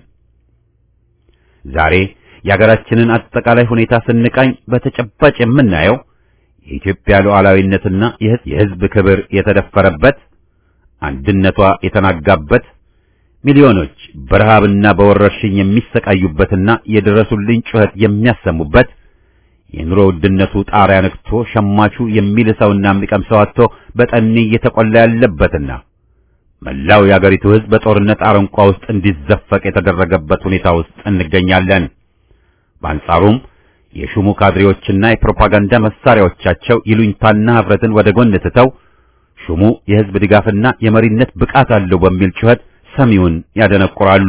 ዛሬ የአገራችንን አጠቃላይ ሁኔታ ስንቃኝ በተጨባጭ የምናየው የኢትዮጵያ ሉዓላዊነትና የሕዝብ ክብር የተደፈረበት፣ አንድነቷ የተናጋበት፣ ሚሊዮኖች በረሃብና በወረርሽኝ የሚሰቃዩበትና የደረሱልኝ ጩኸት የሚያሰሙበት፣ የኑሮ ውድነቱ ጣሪያ ነክቶ ሸማቹ የሚልሰውና የሚቀምሰው አጥቶ በጠኔ እየተቆላ ያለበትና መላው የአገሪቱ ሕዝብ በጦርነት አረንቋ ውስጥ እንዲዘፈቅ የተደረገበት ሁኔታ ውስጥ እንገኛለን። በአንጻሩም የሹሙ ካድሬዎችና የፕሮፓጋንዳ መሳሪያዎቻቸው ይሉኝታና ኅፍረትን ወደ ጎን ትተው ሹሙ የሕዝብ ድጋፍና የመሪነት ብቃት አለው በሚል ጩኸት ሰሚውን ያደነቁራሉ።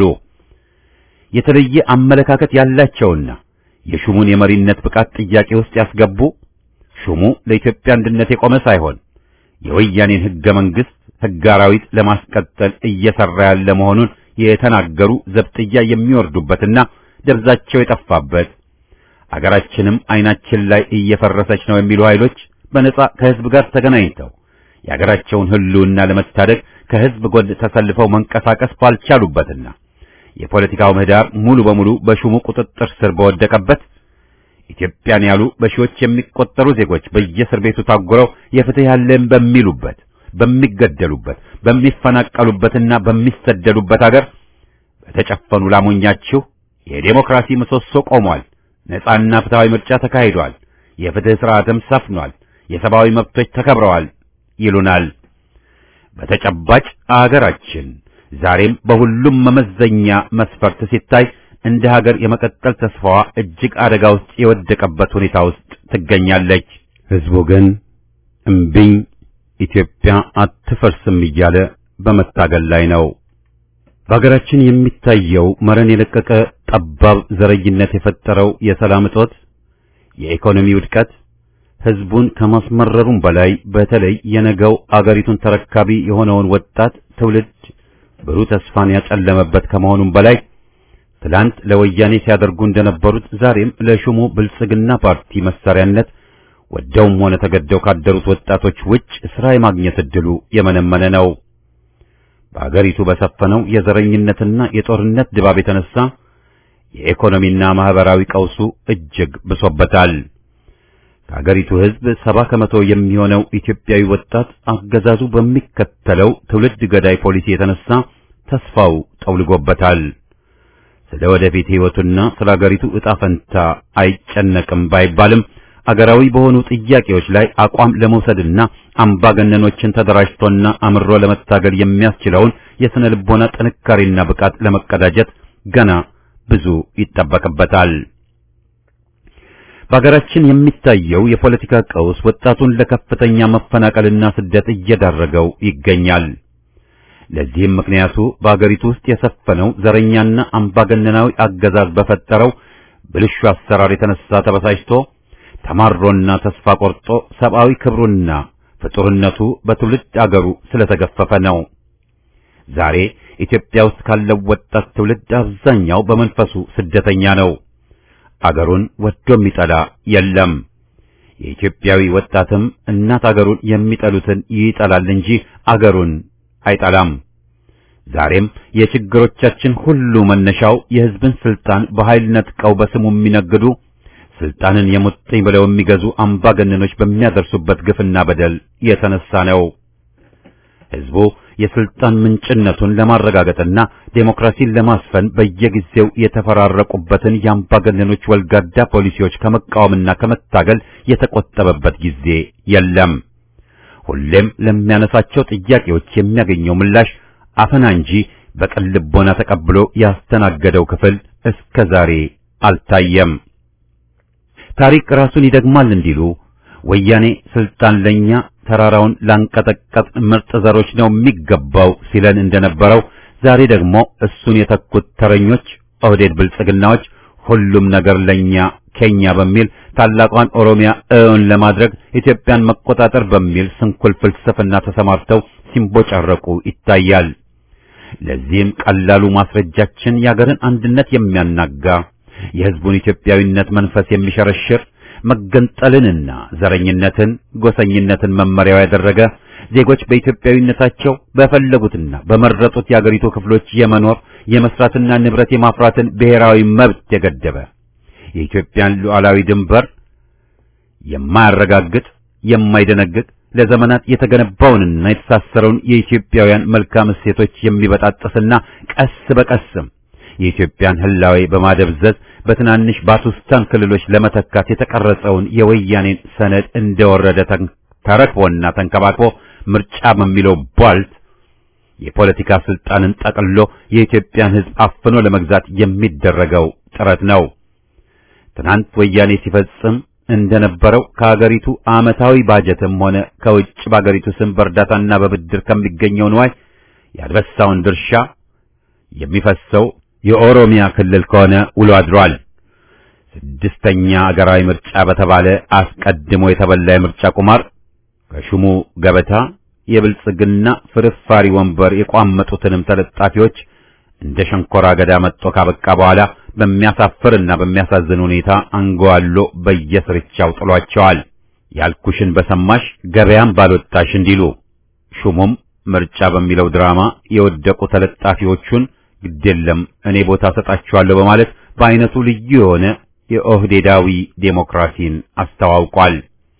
የተለየ አመለካከት ያላቸውና የሹሙን የመሪነት ብቃት ጥያቄ ውስጥ ያስገቡ ሹሙ ለኢትዮጵያ አንድነት የቆመ ሳይሆን የወያኔን ሕገ መንግሥት ሕገ አራዊት ለማስቀጠል እየሰራ ያለ መሆኑን የተናገሩ ዘብጥያ የሚወርዱበትና ደብዛቸው የጠፋበት፣ አገራችንም ዓይናችን ላይ እየፈረሰች ነው የሚሉ ኃይሎች በነጻ ከሕዝብ ጋር ተገናኝተው የአገራቸውን ሕልውና ለመታደግ ከሕዝብ ጎን ተሰልፈው መንቀሳቀስ ባልቻሉበትና የፖለቲካው ምህዳር ሙሉ በሙሉ በሹሙ ቁጥጥር ስር በወደቀበት፣ ኢትዮጵያን ያሉ በሺዎች የሚቆጠሩ ዜጎች በየእስር ቤቱ ታጉረው የፍትህ ያለን በሚሉበት፣ በሚገደሉበት፣ በሚፈናቀሉበትና በሚሰደዱበት አገር በተጨፈኑ ላሞኛችሁ የዴሞክራሲ ምሰሶ ቆሟል፣ ነጻና ፍትሃዊ ምርጫ ተካሂዷል፣ የፍትህ ስርዓትም ሰፍኗል፣ የሰብአዊ መብቶች ተከብረዋል ይሉናል። በተጨባጭ አገራችን ዛሬም በሁሉም መመዘኛ መስፈርት ሲታይ እንደ ሀገር የመቀጠል ተስፋዋ እጅግ አደጋ ውስጥ የወደቀበት ሁኔታ ውስጥ ትገኛለች። ሕዝቡ ግን እምቢኝ ኢትዮጵያ አትፈርስም እያለ በመታገል ላይ ነው። በሀገራችን የሚታየው መረን የለቀቀ ጠባብ ዘረኝነት የፈጠረው የሰላም እጦት፣ የኢኮኖሚ ውድቀት ሕዝቡን ከማስመረሩም በላይ በተለይ የነገው አገሪቱን ተረካቢ የሆነውን ወጣት ትውልድ ብሩህ ተስፋን ያጨለመበት ከመሆኑም በላይ ትላንት ለወያኔ ሲያደርጉ እንደነበሩት ዛሬም ለሹሙ ብልጽግና ፓርቲ መሳሪያነት ወደውም ሆነ ተገደው ካደሩት ወጣቶች ውጭ ስራ የማግኘት እድሉ የመነመነ ነው። በአገሪቱ በሰፈነው የዘረኝነትና የጦርነት ድባብ የተነሳ የኢኮኖሚና ማህበራዊ ቀውሱ እጅግ ብሶበታል። ከአገሪቱ ሕዝብ ሰባ ከመቶ የሚሆነው ኢትዮጵያዊ ወጣት አገዛዙ በሚከተለው ትውልድ ገዳይ ፖሊሲ የተነሳ ተስፋው ጠውልጎበታል። ስለ ወደፊት ሕይወቱና ስለ አገሪቱ ዕጣ ፈንታ አይጨነቅም ባይባልም አገራዊ በሆኑ ጥያቄዎች ላይ አቋም ለመውሰድና አምባገነኖችን ተደራጅቶና አምሮ ለመታገል የሚያስችለውን የስነ ልቦና ጥንካሬና ብቃት ለመቀዳጀት ገና ብዙ ይጠበቅበታል። በአገራችን የሚታየው የፖለቲካ ቀውስ ወጣቱን ለከፍተኛ መፈናቀልና ስደት እየዳረገው ይገኛል። ለዚህም ምክንያቱ በአገሪቱ ውስጥ የሰፈነው ዘረኛና አምባገነናዊ አገዛዝ በፈጠረው ብልሹ አሰራር የተነሳ ተበሳጭቶ ተማሮና ተስፋ ቆርጦ ሰብአዊ ክብሩና ፍጡርነቱ በትውልድ አገሩ ስለተገፈፈ ነው። ዛሬ ኢትዮጵያ ውስጥ ካለው ወጣት ትውልድ አብዛኛው በመንፈሱ ስደተኛ ነው። አገሩን ወዶ የሚጠላ የለም። የኢትዮጵያዊ ወጣትም እናት አገሩን የሚጠሉትን ይጠላል እንጂ አገሩን አይጠላም። ዛሬም የችግሮቻችን ሁሉ መነሻው የሕዝብን ስልጣን በኃይል ነጥቀው በስሙ የሚነግዱ ስልጣንን የሙጥኝ ብለው የሚገዙ አምባገነኖች በሚያደርሱበት ግፍና በደል የተነሳ ነው። ሕዝቡ የስልጣን ምንጭነቱን ለማረጋገጥና ዴሞክራሲን ለማስፈን በየጊዜው የተፈራረቁበትን የአምባገነኖች ወልጋዳ ፖሊሲዎች ከመቃወምና ከመታገል የተቆጠበበት ጊዜ የለም። ሁሌም ለሚያነሳቸው ጥያቄዎች የሚያገኘው ምላሽ አፈና እንጂ በቅን ልቦና ተቀብሎ ያስተናገደው ክፍል እስከ ዛሬ አልታየም። ታሪክ ራሱን ይደግማል እንዲሉ ወያኔ ስልጣን ለኛ ተራራውን ላንቀጠቀጥ ምርጥ ዘሮች ነው የሚገባው ሲለን እንደነበረው ዛሬ ደግሞ እሱን የተኩት ተረኞች ኦህዴድ ብልጽግናዎች ሁሉም ነገር ለኛ ከኛ በሚል ታላቋን ኦሮሚያ እውን ለማድረግ ኢትዮጵያን መቆጣጠር በሚል ስንኩል ፍልስፍና ተሰማርተው ሲምቦጫረቁ ይታያል። ለዚህም ቀላሉ ማስረጃችን የአገርን አንድነት የሚያናጋ የሕዝቡን ኢትዮጵያዊነት መንፈስ የሚሸረሽር መገንጠልንና ዘረኝነትን፣ ጎሰኝነትን መመሪያው ያደረገ ዜጎች በኢትዮጵያዊነታቸው በፈለጉትና በመረጡት የአገሪቱ ክፍሎች የመኖር የመስራትና ንብረት የማፍራትን ብሔራዊ መብት የገደበ የኢትዮጵያን ሉዓላዊ ድንበር የማያረጋግጥ የማይደነግግ ለዘመናት የተገነባውንና የተሳሰረውን የኢትዮጵያውያን መልካም እሴቶች የሚበጣጥስና ቀስ በቀስም የኢትዮጵያን ህላዌ በማደብዘዝ በትናንሽ ባቱስታን ክልሎች ለመተካት የተቀረጸውን የወያኔን ሰነድ እንደወረደ ተረክቦና ተንከባክቦ ምርጫ በሚለው ቧልት የፖለቲካ ስልጣንን ጠቅልሎ የኢትዮጵያን ሕዝብ አፍኖ ለመግዛት የሚደረገው ጥረት ነው። ትናንት ወያኔ ሲፈጽም እንደነበረው ከሀገሪቱ ዓመታዊ ባጀትም ሆነ ከውጭ በሀገሪቱ ስም በእርዳታና በብድር ከሚገኘው ንዋይ ያድበሳውን ድርሻ የሚፈሰው የኦሮሚያ ክልል ከሆነ ውሎ አድሯል። ስድስተኛ አገራዊ ምርጫ በተባለ አስቀድሞ የተበላ የምርጫ ቁማር ከሹሙ ገበታ የብልጽግና ፍርፋሪ ወንበር የቋመጡትንም ተለጣፊዎች እንደ ሸንኮራ አገዳ መጥቶ ካበቃ በኋላ በሚያሳፍርና በሚያሳዝን ሁኔታ አንጓሎ በየስርቻው ጥሏቸዋል። ያልኩሽን በሰማሽ ገበያም ባልወጣሽ እንዲሉ ሹሙም ምርጫ በሚለው ድራማ የወደቁ ተለጣፊዎቹን ግዴለም እኔ ቦታ ሰጣቸዋለሁ በማለት በአይነቱ ልዩ የሆነ የኦህዴዳዊ ዴሞክራሲን አስተዋውቋል።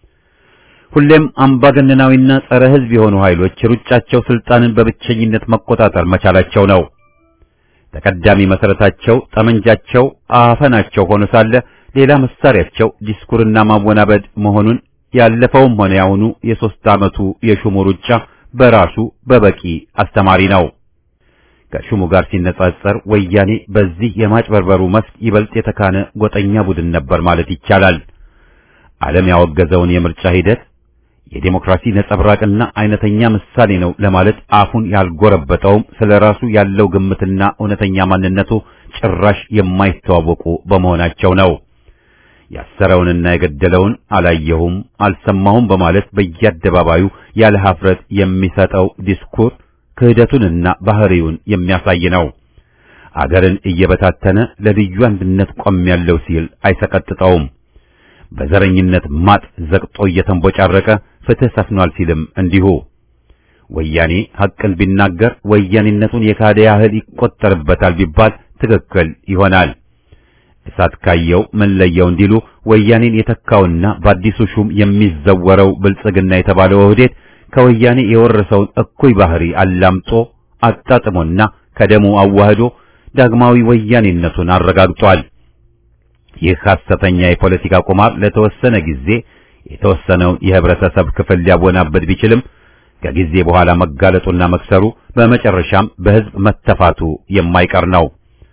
ሁሌም አምባገነናዊና ጸረ ሕዝብ የሆኑ ኃይሎች ሩጫቸው ስልጣንን በብቸኝነት መቆጣጠር መቻላቸው ነው። ተቀዳሚ መሰረታቸው ጠመንጃቸው አፈናቸው ሆኖ ሳለ ሌላ መሳሪያቸው ዲስኩርና ማወናበድ መሆኑን ያለፈውም ሆነ ያሁኑ የሶስት ዓመቱ የሹሙ ሩጫ በራሱ በበቂ አስተማሪ ነው። ከሹሙ ጋር ሲነጻጸር ወያኔ በዚህ የማጭበርበሩ መስክ ይበልጥ የተካነ ጎጠኛ ቡድን ነበር ማለት ይቻላል። ዓለም ያወገዘውን የምርጫ ሂደት የዲሞክራሲ ነጸብራቅና አይነተኛ ምሳሌ ነው ለማለት አፉን ያልጎረበጠውም ስለራሱ ያለው ግምትና እውነተኛ ማንነቱ ጭራሽ የማይተዋወቁ በመሆናቸው ነው። ያሰረውንና የገደለውን አላየሁም አልሰማሁም በማለት በየአደባባዩ ያለ ሀፍረት የሚሰጠው ዲስኩር ክህደቱንና ባህሪውን የሚያሳይ ነው። አገርን እየበታተነ ለልዩ አንድነት ቆሜያለሁ ሲል አይሰቀጥጠውም። በዘረኝነት ማጥ ዘቅጦ እየተንቦጫረቀ ፍትህ ሰፍኗል ሲልም እንዲሁ። ወያኔ ሐቅን ቢናገር ወያኔነቱን የካደ ያህል ይቆጠርበታል ቢባል ትክክል ይሆናል። እሳት ካየው ምን ለየው እንዲሉ ወያኔን የተካውና በአዲሱ ሹም የሚዘወረው ብልጽግና የተባለው ኦህዴድ ከወያኔ የወረሰውን እኩይ ባህሪ አላምጦ አጣጥሞና ከደሙ አዋህዶ ዳግማዊ ወያኔነቱን አረጋግጧል። ይህ ሐሰተኛ የፖለቲካ ቁማር ለተወሰነ ጊዜ የተወሰነውን የህብረተሰብ ክፍል ሊያወናበድ ቢችልም ከጊዜ በኋላ መጋለጡና መክሰሩ በመጨረሻም በህዝብ መተፋቱ የማይቀር ነው።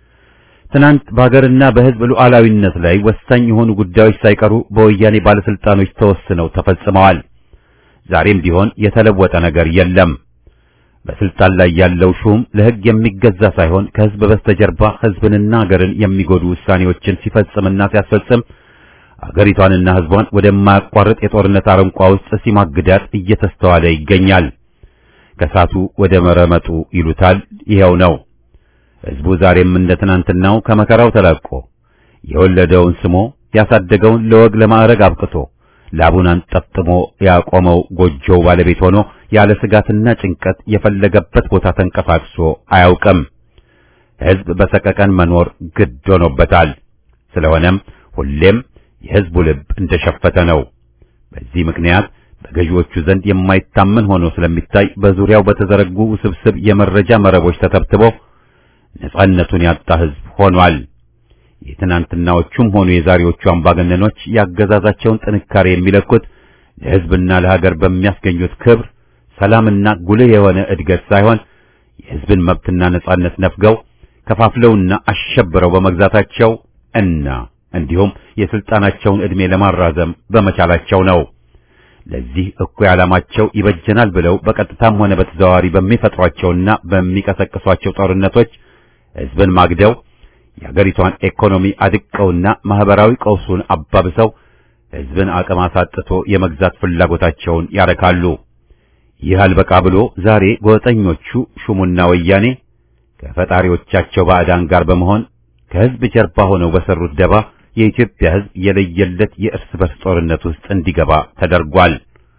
ትናንት በሀገርና በህዝብ ሉዓላዊነት ላይ ወሳኝ የሆኑ ጉዳዮች ሳይቀሩ በወያኔ ባለስልጣኖች ተወስነው ተፈጽመዋል። ዛሬም ቢሆን የተለወጠ ነገር የለም። በስልጣን ላይ ያለው ሹም ለህግ የሚገዛ ሳይሆን ከህዝብ በስተጀርባ ህዝብንና ሀገርን የሚጎዱ ውሳኔዎችን ሲፈጽምና ሲያስፈጽም አገሪቷንና ህዝቧን ወደማያቋርጥ የጦርነት አረንቋ ውስጥ ሲማግዳት እየተስተዋለ ይገኛል። ከሳቱ ወደ መረመጡ ይሉታል ይሄው ነው። ህዝቡ ዛሬም እንደ ትናንትናው ከመከራው ተላቆ የወለደውን ስሞ ያሳደገውን ለወግ ለማዕረግ አብቅቶ ላቡን አንጠፍጥሞ ያቆመው ጎጆው ባለቤት ሆኖ ያለ ስጋትና ጭንቀት የፈለገበት ቦታ ተንቀሳቅሶ አያውቅም። ህዝብ በሰቀቀን መኖር ግድ ሆኖበታል። ስለሆነም ሁሌም የህዝቡ ልብ እንደሸፈተ ነው። በዚህ ምክንያት በገዢዎቹ ዘንድ የማይታመን ሆኖ ስለሚታይ በዙሪያው በተዘረጉ ውስብስብ የመረጃ መረቦች ተተብትቦ ነጻነቱን ያጣ ህዝብ ሆኗል። የትናንትናዎቹም ሆኑ የዛሬዎቹ አምባገነኖች ያገዛዛቸውን ጥንካሬ የሚለኩት ለህዝብና ለሀገር በሚያስገኙት ክብር፣ ሰላምና ጉልህ የሆነ እድገት ሳይሆን የህዝብን መብትና ነጻነት ነፍገው ከፋፍለውና አሸብረው በመግዛታቸው እና እንዲሁም የስልጣናቸውን ዕድሜ ለማራዘም በመቻላቸው ነው። ለዚህ እኩይ ዓላማቸው ይበጀናል ብለው በቀጥታም ሆነ በተዘዋዋሪ በሚፈጥሯቸውና በሚቀሰቅሷቸው ጦርነቶች ህዝብን ማግደው የአገሪቷን ኢኮኖሚ አድቀውና ማህበራዊ ቀውሱን አባብሰው ህዝብን አቅም አሳጥቶ የመግዛት ፍላጎታቸውን ያረካሉ። ይህ አልበቃ ብሎ ዛሬ ጎጠኞቹ ሹሙና ወያኔ ከፈጣሪዎቻቸው ባዕዳን ጋር በመሆን ከህዝብ ጀርባ ሆነው በሰሩት ደባ የኢትዮጵያ ህዝብ የለየለት የእርስ በርስ ጦርነት ውስጥ እንዲገባ ተደርጓል።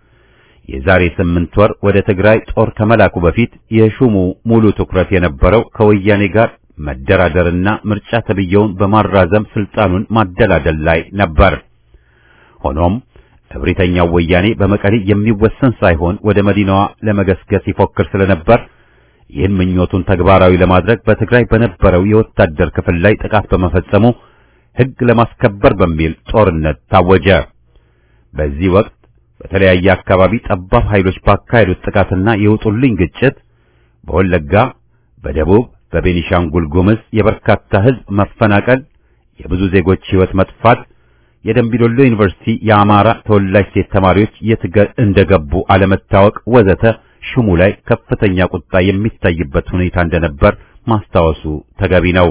የዛሬ ስምንት ወር ወደ ትግራይ ጦር ከመላኩ በፊት የሹሙ ሙሉ ትኩረት የነበረው ከወያኔ ጋር መደራደርና ምርጫ ተብየውን በማራዘም ስልጣኑን ማደላደል ላይ ነበር። ሆኖም እብሪተኛው ወያኔ በመቀሌ የሚወሰን ሳይሆን ወደ መዲናዋ ለመገስገስ ይፎክር ስለነበር ይህን ምኞቱን ተግባራዊ ለማድረግ በትግራይ በነበረው የወታደር ክፍል ላይ ጥቃት በመፈጸሙ ህግ ለማስከበር በሚል ጦርነት ታወጀ። በዚህ ወቅት በተለያየ አካባቢ ጠባብ ኃይሎች ባካሄዱት ጥቃትና የውጡልኝ ግጭት በወለጋ፣ በደቡብ፣ በቤኒሻንጉል ጉምዝ የበርካታ ህዝብ መፈናቀል፣ የብዙ ዜጎች ህይወት መጥፋት፣ የደምቢዶሎ ዩኒቨርሲቲ የአማራ ተወላጅ ሴት ተማሪዎች የት እንደገቡ አለመታወቅ ወዘተ ሹሙ ላይ ከፍተኛ ቁጣ የሚታይበት ሁኔታ እንደነበር ማስታወሱ ተገቢ ነው።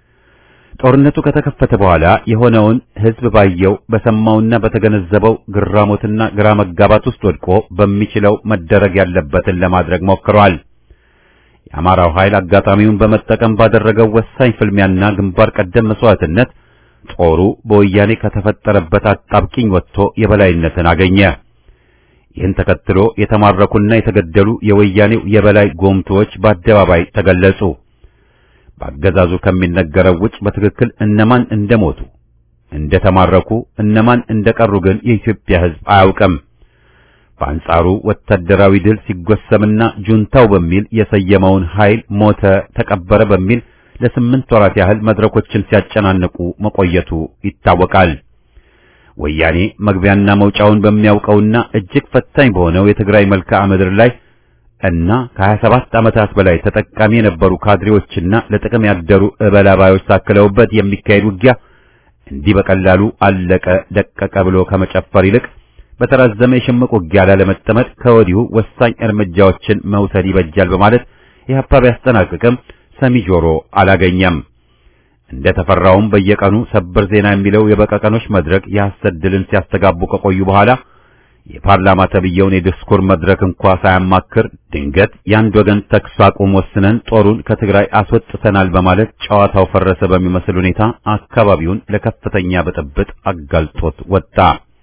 ጦርነቱ ከተከፈተ በኋላ የሆነውን ህዝብ ባየው በሰማውና በተገነዘበው ግራሞትና ግራ መጋባት ውስጥ ወድቆ በሚችለው መደረግ ያለበትን ለማድረግ ሞክሯል። የአማራው ኃይል አጋጣሚውን በመጠቀም ባደረገው ወሳኝ ፍልሚያና ግንባር ቀደም መስዋዕትነት ጦሩ በወያኔ ከተፈጠረበት አጣብቂኝ ወጥቶ የበላይነትን አገኘ። ይህን ተከትሎ የተማረኩና የተገደሉ የወያኔው የበላይ ጎምቶች በአደባባይ ተገለጹ። በአገዛዙ ከሚነገረው ውጭ በትክክል እነማን እንደሞቱ፣ እንደተማረኩ፣ እነማን እንደቀሩ ግን የኢትዮጵያ ህዝብ አያውቅም። በአንጻሩ ወታደራዊ ድል ሲጎሰምና ጁንታው በሚል የሰየመውን ኃይል ሞተ፣ ተቀበረ በሚል ለስምንት ወራት ያህል መድረኮችን ሲያጨናንቁ መቆየቱ ይታወቃል። ወያኔ መግቢያና መውጫውን በሚያውቀውና እጅግ ፈታኝ በሆነው የትግራይ መልክዓ ምድር ላይ እና ከሀያ ሰባት ዓመታት በላይ ተጠቃሚ የነበሩ ካድሬዎችና ለጥቅም ያደሩ እበላባዮች ታክለውበት የሚካሄድ ውጊያ እንዲህ በቀላሉ አለቀ ደቀቀ ብሎ ከመጨፈር ይልቅ በተራዘመ የሽምቅ ውጊያ ላለመጠመድ ከወዲሁ ወሳኝ እርምጃዎችን መውሰድ ይበጃል በማለት ኢህአፓ ቢያስጠነቅቅም ሰሚ ጆሮ አላገኘም። እንደተፈራውም በየቀኑ ሰበር ዜና የሚለው የበቀቀኖች መድረክ የሐሰት ድልን ሲያስተጋቡ ከቆዩ በኋላ የፓርላማ ተብየውን የዲስኩር መድረክ እንኳን ሳያማክር ድንገት ያንድ ወገን ተኩስ አቁም ወስነን ጦሩን ከትግራይ አስወጥተናል በማለት ጨዋታው ፈረሰ በሚመስል ሁኔታ አካባቢውን ለከፍተኛ ብጥብጥ አጋልጦት ወጣ።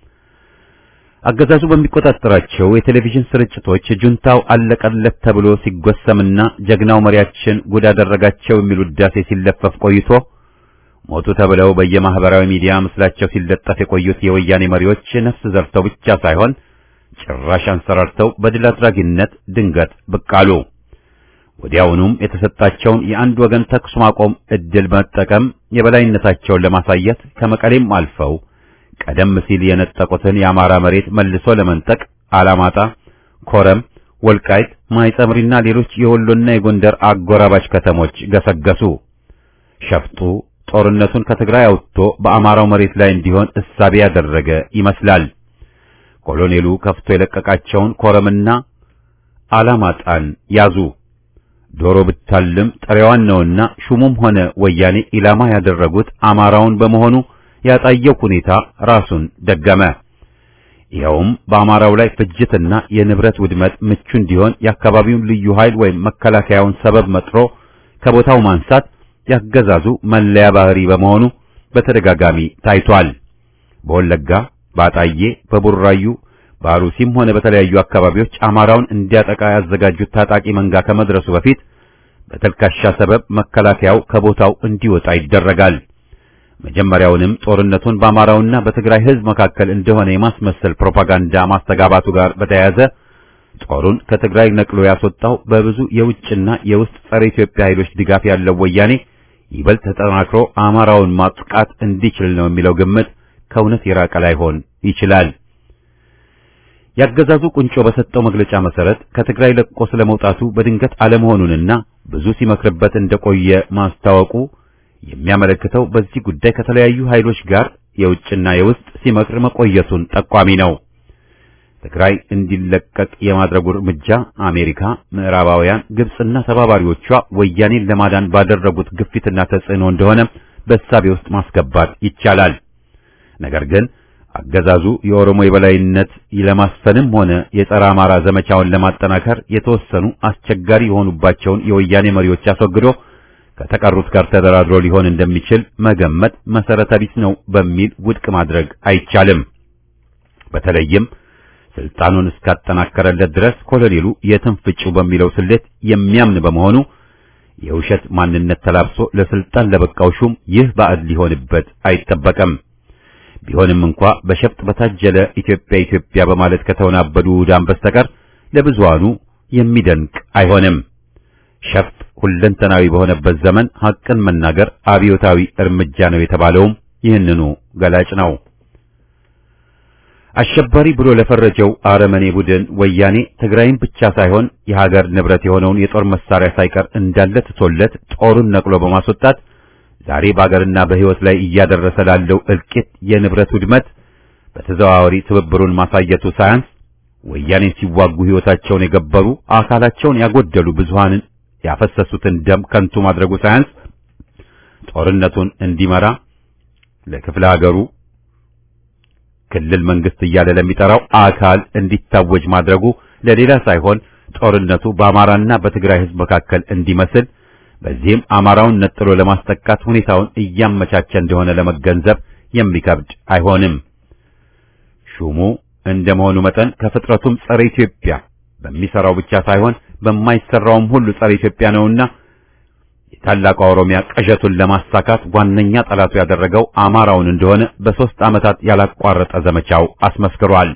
አገዛዙ በሚቆጣጠራቸው የቴሌቪዥን ስርጭቶች ጁንታው አለቀለት ተብሎ ሲጎሰምና ጀግናው መሪያችን ጉድ አደረጋቸው የሚል ውዳሴ ሲለፈፍ ቆይቶ ሞቱ ተብለው በየማህበራዊ ሚዲያ ምስላቸው ሲለጠፍ የቆዩት የወያኔ መሪዎች ነፍስ ዘርተው ብቻ ሳይሆን ጭራሽ አንሰራርተው በድል አድራጊነት ድንገት ብቅ አሉ። ወዲያውኑም የተሰጣቸውን የአንድ ወገን ተኩስ ማቆም እድል መጠቀም የበላይነታቸውን ለማሳየት ከመቀሌም አልፈው ቀደም ሲል የነጠቁትን የአማራ መሬት መልሶ ለመንጠቅ አላማጣ፣ ኮረም፣ ወልቃይት፣ ማይጸምሪና ሌሎች የወሎና የጎንደር አጎራባች ከተሞች ገሰገሱ። ሸፍጡ ጦርነቱን ከትግራይ አውጥቶ በአማራው መሬት ላይ እንዲሆን እሳቤ ያደረገ ይመስላል። ኮሎኔሉ ከፍቶ የለቀቃቸውን ኮረምና አላማጣን ያዙ። ዶሮ ብታልም ጥሬዋን ነውና ሹሙም ሆነ ወያኔ ኢላማ ያደረጉት አማራውን በመሆኑ ያጣየው ሁኔታ ራሱን ደገመ። ይኸውም በአማራው ላይ ፍጅትና የንብረት ውድመት ምቹ እንዲሆን የአካባቢውን ልዩ ኃይል ወይም መከላከያውን ሰበብ መጥሮ ከቦታው ማንሳት ያገዛዙ መለያ ባህሪ በመሆኑ በተደጋጋሚ ታይቷል። በወለጋ፣ ባጣዬ፣ በቡራዩ፣ በአሩሲም ሆነ በተለያዩ አካባቢዎች አማራውን እንዲያጠቃ ያዘጋጁት ታጣቂ መንጋ ከመድረሱ በፊት በተልካሻ ሰበብ መከላከያው ከቦታው እንዲወጣ ይደረጋል። መጀመሪያውንም ጦርነቱን በአማራውና በትግራይ ሕዝብ መካከል እንደሆነ የማስመሰል ፕሮፓጋንዳ ማስተጋባቱ ጋር በተያያዘ ጦሩን ከትግራይ ነቅሎ ያስወጣው በብዙ የውጭና የውስጥ ጸረ ኢትዮጵያ ኃይሎች ድጋፍ ያለው ወያኔ ይበልጥ ተጠናክሮ አማራውን ማጥቃት እንዲችል ነው የሚለው ግምት ከእውነት የራቀ ላይሆን ይችላል። ያገዛዙ ቁንጮ በሰጠው መግለጫ መሰረት ከትግራይ ለቆ ስለመውጣቱ በድንገት አለመሆኑንና ብዙ ሲመክርበት እንደቆየ ማስታወቁ የሚያመለክተው በዚህ ጉዳይ ከተለያዩ ኃይሎች ጋር የውጭና የውስጥ ሲመክር መቆየቱን ጠቋሚ ነው። ትግራይ እንዲለቀቅ የማድረጉ እርምጃ አሜሪካ፣ ምዕራባውያን፣ ግብጽና ተባባሪዎቿ ወያኔን ለማዳን ባደረጉት ግፊትና ተጽዕኖ እንደሆነ በሳቤ ውስጥ ማስገባት ይቻላል። ነገር ግን አገዛዙ የኦሮሞ የበላይነት ለማስፈንም ሆነ የጸረ አማራ ዘመቻውን ለማጠናከር የተወሰኑ አስቸጋሪ የሆኑባቸውን የወያኔ መሪዎች አስወግዶ ከተቀሩት ጋር ተደራድሮ ሊሆን እንደሚችል መገመት መሰረተ ቢስ ነው በሚል ውድቅ ማድረግ አይቻልም። በተለይም ስልጣኑን እስካጠናከረለት ድረስ ኮሎኔሉ የትም ፍጩ በሚለው ስሌት የሚያምን በመሆኑ የውሸት ማንነት ተላብሶ ለስልጣን ለበቃው ሹም ይህ ባዕድ ሊሆንበት አይጠበቅም። ቢሆንም እንኳ በሸፍጥ በታጀለ ኢትዮጵያ ኢትዮጵያ በማለት ከተወናበዱ ዳን በስተቀር ለብዙሃኑ የሚደንቅ አይሆንም። ሸፍጥ ሁለንተናዊ በሆነበት ዘመን ሐቅን መናገር አብዮታዊ እርምጃ ነው የተባለውም ይህንኑ ገላጭ ነው። አሸባሪ ብሎ ለፈረጀው አረመኔ ቡድን ወያኔ ትግራይን ብቻ ሳይሆን የሀገር ንብረት የሆነውን የጦር መሳሪያ ሳይቀር እንዳለ ትቶለት ጦሩን ነቅሎ በማስወጣት ዛሬ በአገርና በሕይወት ላይ እያደረሰ ላለው እልቂት የንብረት ውድመት በተዘዋዋሪ ትብብሩን ማሳየቱ ሳያንስ ወያኔን ሲዋጉ ሕይወታቸውን የገበሩ አካላቸውን ያጎደሉ ብዙሃንን ያፈሰሱትን ደም ከንቱ ማድረጉ ሳያንስ ጦርነቱን እንዲመራ ለክፍለ ሀገሩ ክልል መንግስት እያለ ለሚጠራው አካል እንዲታወጅ ማድረጉ ለሌላ ሳይሆን ጦርነቱ በአማራና በትግራይ ሕዝብ መካከል እንዲመስል በዚህም አማራውን ነጥሎ ለማስጠቃት ሁኔታውን እያመቻቸ እንደሆነ ለመገንዘብ የሚከብድ አይሆንም። ሹሙ እንደመሆኑ መጠን ከፍጥረቱም ጸረ ኢትዮጵያ በሚሰራው ብቻ ሳይሆን በማይሰራውም ሁሉ ጸረ ኢትዮጵያ ነውና የታላቁ ኦሮሚያ ቅዠቱን ለማሳካት ዋነኛ ጠላቱ ያደረገው አማራውን እንደሆነ በሶስት ዓመታት ያላቋረጠ ዘመቻው አስመስክሯል።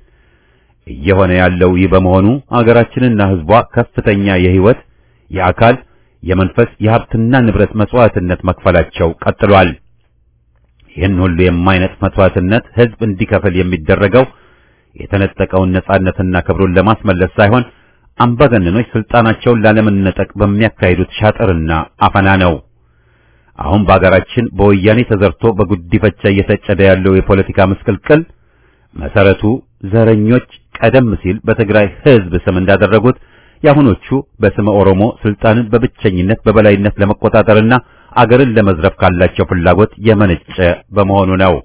እየሆነ ያለው ይህ በመሆኑ አገራችንና ሕዝቧ ከፍተኛ የህይወት፣ የአካል፣ የመንፈስ፣ የሀብትና ንብረት መስዋዕትነት መክፈላቸው ቀጥሏል። ይህን ሁሉ የማይነጥፍ መስዋዕትነት ሕዝብ እንዲከፍል የሚደረገው የተነጠቀውን ነጻነትና ክብሩን ለማስመለስ ሳይሆን አምባገነኖች ስልጣናቸውን ላለመነጠቅ በሚያካሂዱት ሻጥርና አፈና ነው። አሁን በአገራችን በወያኔ ተዘርቶ በጉዲፈቻ እየተጨደ ያለው የፖለቲካ ምስቅልቅል መሰረቱ ዘረኞች ቀደም ሲል በትግራይ ሕዝብ ስም እንዳደረጉት ያሁኖቹ በስመ ኦሮሞ ስልጣንን በብቸኝነት በበላይነት ለመቆጣጠርና አገርን ለመዝረፍ ካላቸው ፍላጎት የመነጨ በመሆኑ ነው።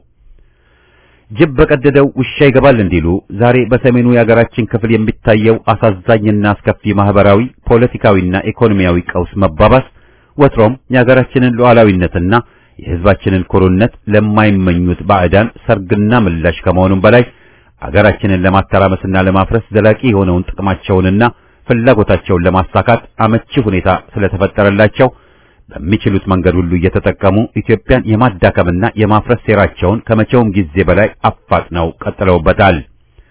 ጅብ በቀደደው ውሻ ይገባል እንዲሉ ዛሬ በሰሜኑ የአገራችን ክፍል የሚታየው አሳዛኝና አስከፊ ማህበራዊ፣ ፖለቲካዊና ኢኮኖሚያዊ ቀውስ መባባስ ወትሮም የአገራችንን ሉዓላዊነትና የሕዝባችንን ኩሩነት ለማይመኙት ባዕዳን ሰርግና ምላሽ ከመሆኑም በላይ አገራችንን ለማተራመስና ለማፍረስ ዘላቂ የሆነውን ጥቅማቸውንና ፍላጎታቸውን ለማሳካት አመቺ ሁኔታ ስለተፈጠረላቸው በሚችሉት መንገድ ሁሉ እየተጠቀሙ ኢትዮጵያን የማዳከምና የማፍረስ ሴራቸውን ከመቼውም ጊዜ በላይ አፋጥነው ቀጥለውበታል።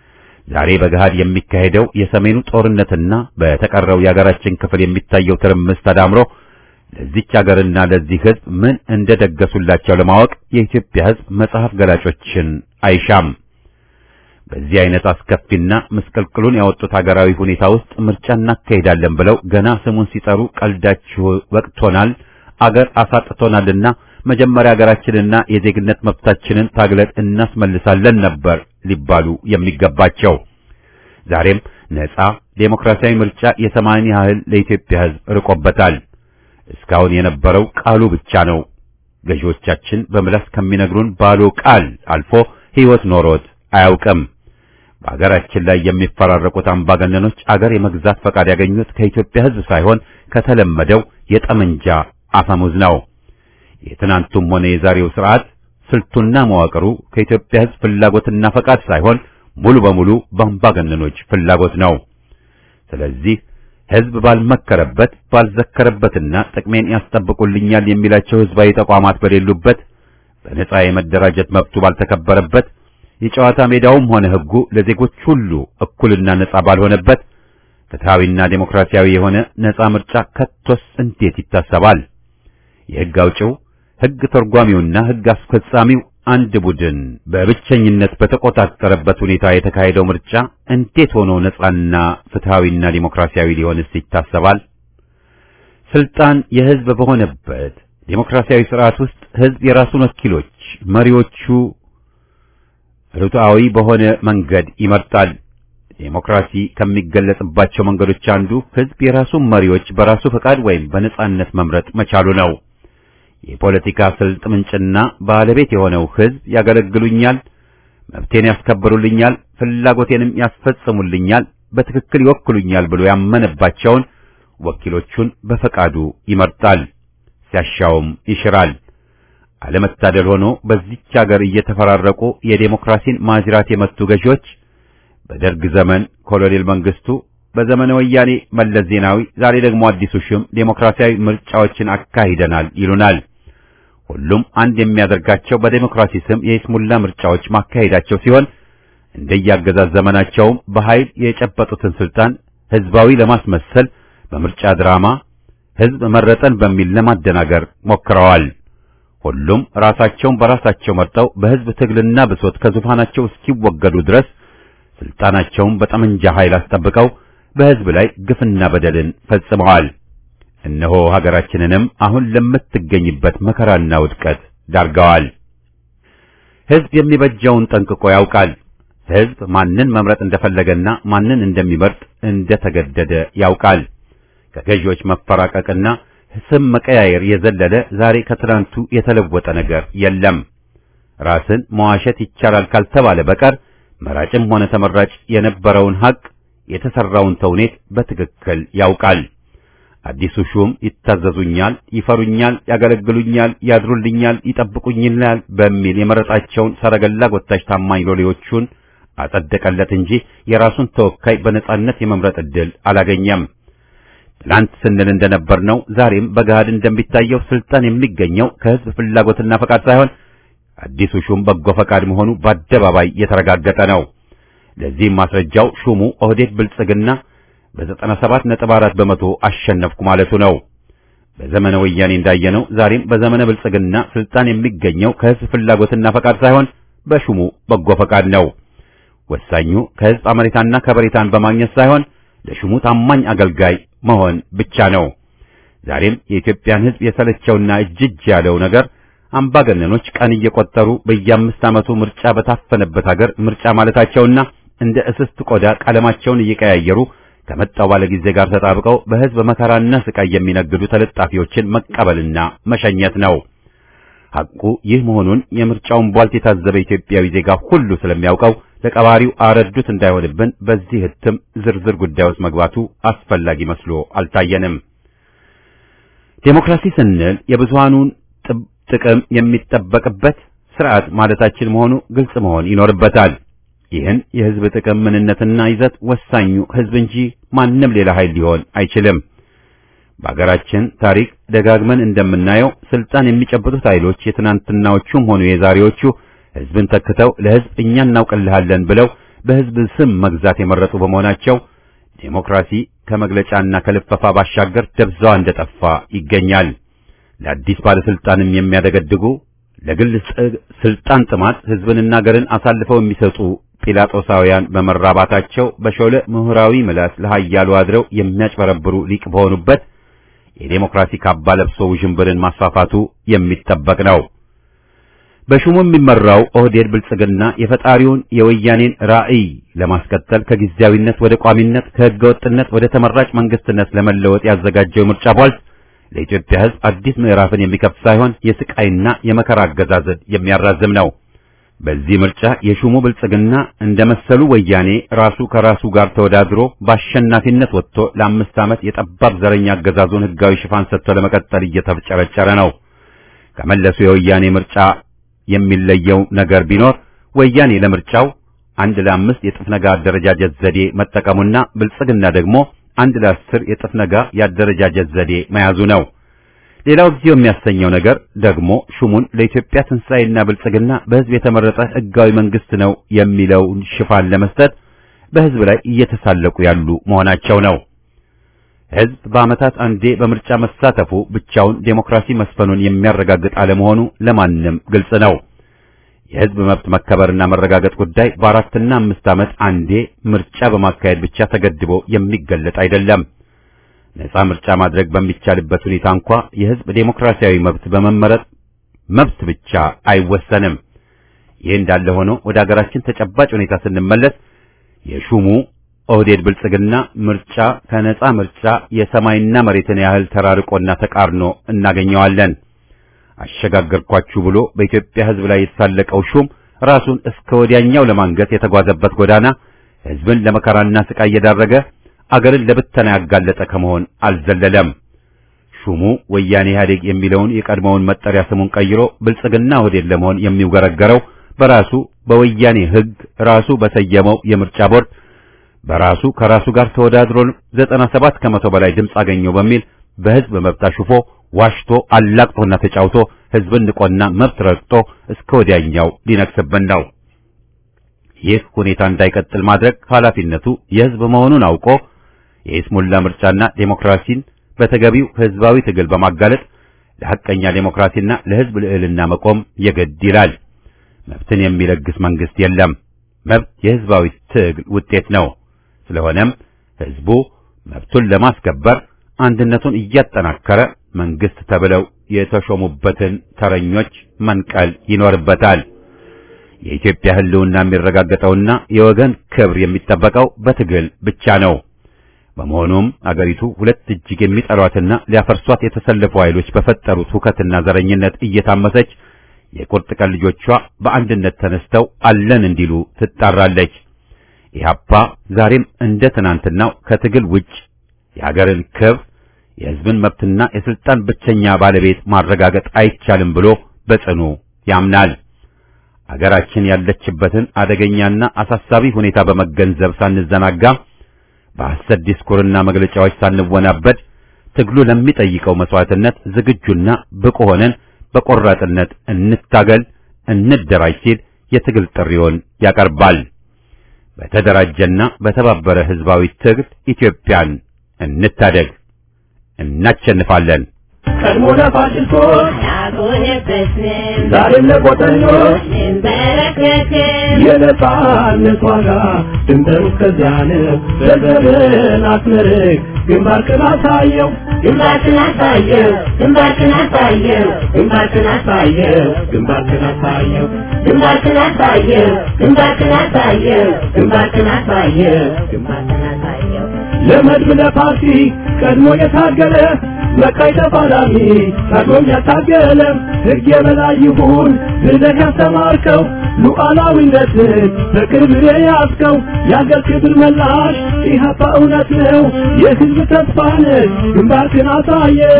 ዛሬ በገሃድ የሚካሄደው የሰሜኑ ጦርነትና በተቀረው የሀገራችን ክፍል የሚታየው ትርምስ ተዳምሮ ለዚች ሀገርና ለዚህ ሕዝብ ምን እንደደገሱላቸው ለማወቅ የኢትዮጵያ ሕዝብ መጽሐፍ ገላጮችን አይሻም። በዚህ አይነት አስከፊና ምስቅልቅሉን ያወጡት ሀገራዊ ሁኔታ ውስጥ ምርጫ እናካሄዳለን ብለው ገና ስሙን ሲጠሩ ቀልዳችሁ ወቅቶናል፣ አገር አሳጥቶናልና መጀመሪያ ሀገራችንና የዜግነት መብታችንን ታግለን እናስመልሳለን ነበር ሊባሉ የሚገባቸው። ዛሬም ነጻ ዴሞክራሲያዊ ምርጫ የሰማን ያህል ለኢትዮጵያ ሕዝብ ርቆበታል። እስካሁን የነበረው ቃሉ ብቻ ነው። ገዢዎቻችን በምላስ ከሚነግሩን ባሉ ቃል አልፎ ሕይወት ኖሮት አያውቅም። በአገራችን ላይ የሚፈራረቁት አምባገነኖች አገር የመግዛት ፈቃድ ያገኙት ከኢትዮጵያ ሕዝብ ሳይሆን ከተለመደው የጠመንጃ አፈሙዝ ነው። የትናንቱም ሆነ የዛሬው ስርዓት ስልቱና መዋቅሩ ከኢትዮጵያ ሕዝብ ፍላጎትና ፈቃድ ሳይሆን ሙሉ በሙሉ በአምባገነኖች ፍላጎት ነው። ስለዚህ ሕዝብ ባልመከረበት ባልዘከረበትና ጥቅሜን ያስጠብቁልኛል የሚላቸው ሕዝባዊ ተቋማት በሌሉበት በነጻ የመደራጀት መብቱ ባልተከበረበት የጨዋታ ሜዳውም ሆነ ሕጉ ለዜጎች ሁሉ እኩልና ነጻ ባልሆነበት ፍትሃዊና ዴሞክራሲያዊ የሆነ ነጻ ምርጫ ከቶስ እንዴት ይታሰባል? የሕግ አውጪው ሕግ ተርጓሚውና ሕግ አስፈጻሚው አንድ ቡድን በብቸኝነት በተቆጣጠረበት ሁኔታ የተካሄደው ምርጫ እንዴት ሆኖ ነጻና ፍትሃዊና ዲሞክራሲያዊ ሊሆንስ ይታሰባል? ስልጣን የሕዝብ በሆነበት ዲሞክራሲያዊ ስርዓት ውስጥ ሕዝብ የራሱን ወኪሎች መሪዎቹ ርቱዓዊ በሆነ መንገድ ይመርጣል። ዲሞክራሲ ከሚገለጽባቸው መንገዶች አንዱ ሕዝብ የራሱን መሪዎች በራሱ ፈቃድ ወይም በነጻነት መምረጥ መቻሉ ነው። የፖለቲካ ስልት ምንጭና ባለቤት የሆነው ሕዝብ ያገለግሉኛል፣ መብቴን ያስከብሩልኛል፣ ፍላጎቴንም ያስፈጽሙልኛል፣ በትክክል ይወክሉኛል ብሎ ያመነባቸውን ወኪሎቹን በፈቃዱ ይመርጣል፣ ሲያሻውም ይሽራል። አለመታደል ሆኖ በዚች ሀገር እየተፈራረቁ የዴሞክራሲን ማጅራት የመቱ ገዢዎች በደርግ ዘመን ኮሎኔል መንግስቱ፣ በዘመነ ወያኔ መለስ ዜናዊ፣ ዛሬ ደግሞ አዲሱ ሹም ዴሞክራሲያዊ ምርጫዎችን አካሂደናል ይሉናል። ሁሉም አንድ የሚያደርጋቸው በዴሞክራሲ ስም የይስሙላ ምርጫዎች ማካሄዳቸው ሲሆን እንደያገዛዝ ዘመናቸውም በኃይል የጨበጡትን ስልጣን ህዝባዊ ለማስመሰል በምርጫ ድራማ ህዝብ መረጠን በሚል ለማደናገር ሞክረዋል። ሁሉም ራሳቸውን በራሳቸው መርጠው በህዝብ ትግልና ብሶት ከዙፋናቸው እስኪወገዱ ድረስ ስልጣናቸውን በጠመንጃ ኃይል አስጠብቀው በህዝብ ላይ ግፍና በደልን ፈጽመዋል። እነሆ ሀገራችንንም አሁን ለምትገኝበት መከራና ውድቀት ዳርገዋል። ህዝብ የሚበጀውን ጠንቅቆ ያውቃል። ህዝብ ማንን መምረጥ እንደፈለገና ማንን እንደሚመርጥ እንደተገደደ ያውቃል። ከገዢዎች መፈራቀቅና ስም መቀያየር የዘለለ ዛሬ ከትናንቱ የተለወጠ ነገር የለም። ራስን መዋሸት ይቻላል ካልተባለ በቀር መራጭም ሆነ ተመራጭ የነበረውን ሀቅ የተሰራውን ተውኔት በትክክል ያውቃል። አዲሱ ሹም ይታዘዙኛል፣ ይፈሩኛል፣ ያገለግሉኛል፣ ያድሩልኛል፣ ይጠብቁኛል በሚል የመረጣቸውን ሰረገላ ጎታች ታማኝ ሎሌዎቹን አጸደቀለት እንጂ የራሱን ተወካይ በነጻነት የመምረጥ ዕድል አላገኘም። ትላንት ስንል እንደነበር ነው ዛሬም በገሃድ እንደሚታየው ስልጣን የሚገኘው ከህዝብ ፍላጎትና ፈቃድ ሳይሆን አዲሱ ሹም በጎ ፈቃድ መሆኑ በአደባባይ የተረጋገጠ ነው። ለዚህም ማስረጃው ሹሙ ኦህዴድ ብልጽግና በዘጠና ሰባት ነጥብ አራት በመቶ አሸነፍኩ ማለቱ ነው። በዘመነ ወያኔ እንዳየነው ዛሬም በዘመነ ብልጽግና ስልጣን የሚገኘው ከህዝብ ፍላጎትና ፈቃድ ሳይሆን በሹሙ በጎ ፈቃድ ነው። ወሳኙ ከህዝብ አመኔታና ከበሬታን በማግኘት ሳይሆን ለሹሙ ታማኝ አገልጋይ መሆን ብቻ ነው። ዛሬም የኢትዮጵያን ህዝብ የሰለቸውና እጅጅ ያለው ነገር አምባገነኖች ቀን እየቆጠሩ በየአምስት ዓመቱ ምርጫ በታፈነበት ሀገር ምርጫ ማለታቸውና እንደ እስስት ቆዳ ቀለማቸውን እየቀያየሩ ከመጣው ባለጊዜ ጋር ተጣብቀው በህዝብ መከራና ስቃይ የሚነግዱ ተለጣፊዎችን መቀበልና መሸኘት ነው። ሐቁ ይህ መሆኑን የምርጫውን ቧልት የታዘበ ኢትዮጵያዊ ዜጋ ሁሉ ስለሚያውቀው ለቀባሪው አረዱት እንዳይሆንብን በዚህ ህትም ዝርዝር ጉዳዮች መግባቱ አስፈላጊ መስሎ አልታየንም። ዴሞክራሲ ስንል የብዙሃኑን ጥቅም የሚጠበቅበት ስርዓት ማለታችን መሆኑ ግልጽ መሆን ይኖርበታል። ይህን የህዝብ ጥቅም ምንነትና ይዘት ወሳኙ ህዝብ እንጂ ማንም ሌላ ኃይል ሊሆን አይችልም። በአገራችን ታሪክ ደጋግመን እንደምናየው ስልጣን የሚጨብጡት ኃይሎች የትናንትናዎቹም ሆኑ የዛሬዎቹ ህዝብን ተክተው ለህዝብ እኛ እናውቅልሃለን ብለው በህዝብ ስም መግዛት የመረጡ በመሆናቸው ዴሞክራሲ ከመግለጫና ከልፈፋ ባሻገር ደብዛዋ እንደጠፋ ይገኛል። ለአዲስ ባለስልጣንም የሚያደገድጉ ለግል ስልጣን ጥማት ህዝብንና ሀገርን አሳልፈው የሚሰጡ ጲላጦሳውያን በመራባታቸው በሾለ ምሁራዊ ምላስ ለሃያሉ አድረው የሚያጭበረብሩ ሊቅ በሆኑበት የዴሞክራሲ ካባ ለብሶ ውዥንብርን ማስፋፋቱ የሚጠበቅ ነው። በሹሙ የሚመራው ኦህዴድ ብልጽግና የፈጣሪውን የወያኔን ራዕይ ለማስቀጠል ከጊዜያዊነት ወደ ቋሚነት ከህገወጥነት ወደ ተመራጭ መንግስትነት ለመለወጥ ያዘጋጀው ምርጫ ቧልት ለኢትዮጵያ ህዝብ አዲስ ምዕራፍን የሚከፍት ሳይሆን የስቃይና የመከራ አገዛዝን የሚያራዝም ነው። በዚህ ምርጫ የሹሙ ብልጽግና እንደመሰሉ ወያኔ ራሱ ከራሱ ጋር ተወዳድሮ በአሸናፊነት ወጥቶ ለአምስት ዓመት የጠባብ ዘረኛ አገዛዙን ህጋዊ ሽፋን ሰጥቶ ለመቀጠል እየተጨረጨረ ነው። ከመለሱ የወያኔ ምርጫ የሚለየው ነገር ቢኖር ወያኔ ለምርጫው አንድ ለአምስት የጥፍነጋ አደረጃጀት ዘዴ መጠቀሙና ብልጽግና ደግሞ አንድ ለአስር የጥፍነጋ የአደረጃጀት ዘዴ መያዙ ነው። ሌላው ጊዜው የሚያሰኘው ነገር ደግሞ ሹሙን ለኢትዮጵያ ትንሣኤና ብልጽግና በህዝብ የተመረጠ ህጋዊ መንግስት ነው የሚለውን ሽፋን ለመስጠት በህዝብ ላይ እየተሳለቁ ያሉ መሆናቸው ነው። ህዝብ በዓመታት አንዴ በምርጫ መሳተፉ ብቻውን ዴሞክራሲ መስፈኑን የሚያረጋግጥ አለመሆኑ ለማንም ግልጽ ነው። የህዝብ መብት መከበርና መረጋገጥ ጉዳይ በአራትና አምስት ዓመት አንዴ ምርጫ በማካሄድ ብቻ ተገድቦ የሚገለጥ አይደለም። ነፃ ምርጫ ማድረግ በሚቻልበት ሁኔታ እንኳ የህዝብ ዴሞክራሲያዊ መብት በመመረጥ መብት ብቻ አይወሰንም። ይህ እንዳለ ሆኖ ወደ ሀገራችን ተጨባጭ ሁኔታ ስንመለስ የሹሙ ኦህዴድ ብልጽግና ምርጫ ከነፃ ምርጫ የሰማይና መሬትን ያህል ተራርቆና ተቃርኖ እናገኘዋለን። አሸጋገርኳችሁ ብሎ በኢትዮጵያ ህዝብ ላይ የተሳለቀው ሹም ራሱን እስከ ወዲያኛው ለማንገት የተጓዘበት ጎዳና ህዝብን ለመከራና ስቃይ እየዳረገ አገርን ለብተና ያጋለጠ ከመሆን አልዘለለም። ሹሙ ወያኔ ኢህአዴግ የሚለውን የቀድሞውን መጠሪያ ስሙን ቀይሮ ብልጽግና ኦህዴድ ለመሆን የሚውገረገረው በራሱ በወያኔ ህግ ራሱ በሰየመው የምርጫ ቦርድ በራሱ ከራሱ ጋር ተወዳድሮ ዘጠና ሰባት ከመቶ በላይ ድምፅ አገኘው በሚል በህዝብ መብት አሽፎ ዋሽቶ አላቅጦና ተጫውቶ ህዝብን ንቆና መብት ረግጦ እስከ ወዲያኛው ሊነክስብን ነው። ይህ ሁኔታ እንዳይቀጥል ማድረግ ኃላፊነቱ የህዝብ መሆኑን አውቆ የኢስሙላ ምርጫና ዴሞክራሲን በተገቢው ህዝባዊ ትግል በማጋለጥ ለሐቀኛ ዴሞክራሲና ለህዝብ ልዕልና መቆም የግድ ይላል። መብትን የሚለግስ መንግስት የለም። መብት የህዝባዊ ትግል ውጤት ነው። ስለሆነም ህዝቡ መብቱን ለማስከበር አንድነቱን እያጠናከረ መንግስት ተብለው የተሾሙበትን ተረኞች መንቀል ይኖርበታል። የኢትዮጵያ ህልውና የሚረጋገጠውና የወገን ክብር የሚጠበቀው በትግል ብቻ ነው። በመሆኑም አገሪቱ ሁለት እጅግ የሚጠሏትና ሊያፈርሷት የተሰለፉ ኃይሎች በፈጠሩት ሁከትና ዘረኝነት እየታመሰች የቁርጥ ቀን ልጆቿ በአንድነት ተነስተው አለን እንዲሉ ትጣራለች። ኢህአፓ ዛሬም እንደ ትናንትናው ከትግል ውጭ የሀገርን ክብር የህዝብን መብትና የስልጣን ብቸኛ ባለቤት ማረጋገጥ አይቻልም ብሎ በጽኑ ያምናል። አገራችን ያለችበትን አደገኛና አሳሳቢ ሁኔታ በመገንዘብ ሳንዘናጋ በሐሰት ዲስኩርና መግለጫዎች ሳንወናበድ ትግሉ ለሚጠይቀው መስዋዕትነት ዝግጁና ብቁ ሆነን በቆራጥነት እንታገል፣ እንደራጅ ሲል የትግል ጥሪውን ያቀርባል። በተደራጀና በተባበረ ህዝባዊ ትግል ኢትዮጵያን እንታደግ፣ እናሸንፋለን። ቀድሞ ለፋሽስቶች ያጎነበስን ዛሬም ለቆጠኞች እንበረከክን የነጻነት ዋጋ ድንበሩ እስከዚያ ነው። በዘርን አስመርቅ ግንባርክን አሳየው ግንባርክን አሳየው ግንባርክን አሳየው ግንባርክን አሳየው ግንባርክን አሳየው ግንባርክን አሳየው ግንባርክን አሳየው ግንባርክን አሳየው ግንባርክን አሳየው ለመድብ ለፓርቲ ቀድሞ የታገለ መካይ ተፋላሚ ታግሎም ያታገለ ሕግ የበላይ ይሁን ብለህ ያስተማርከው ሉዓላዊነትን በቅርብ የያዝከው የአገር ክብር መላሽ ኢህአፓ እውነት ነው የህዝብ ተስፋ ነህ። ግንባርክን አሳየው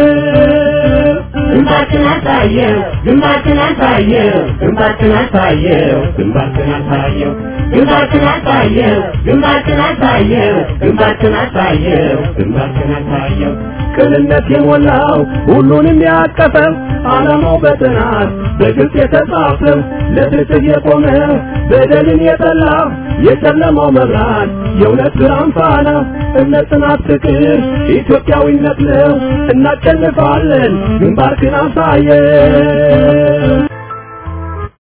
ግንባርክን አሳየው ግንባርክን አሳየው ግንባርክን አሳየው ግንባርክን አሳየው ግንባርክን አሳየው ግንባርክን አሳየው ግንባርክን አሳየው ግንባርክን አሳየው ቅንነት የሞላው ሁሉንም ያቀፈው ዓላማው በጥናት በግልጽ የተጻፈው ለፍትህ የቆመ በደልን የጠላ የጨለማው መብራት የእውነት ብርሃን ፋና እምነት፣ ጽናት፣ ፍቅር ኢትዮጵያዊነት ነው። እናሸንፋለን። ግንባርክን አሳየን።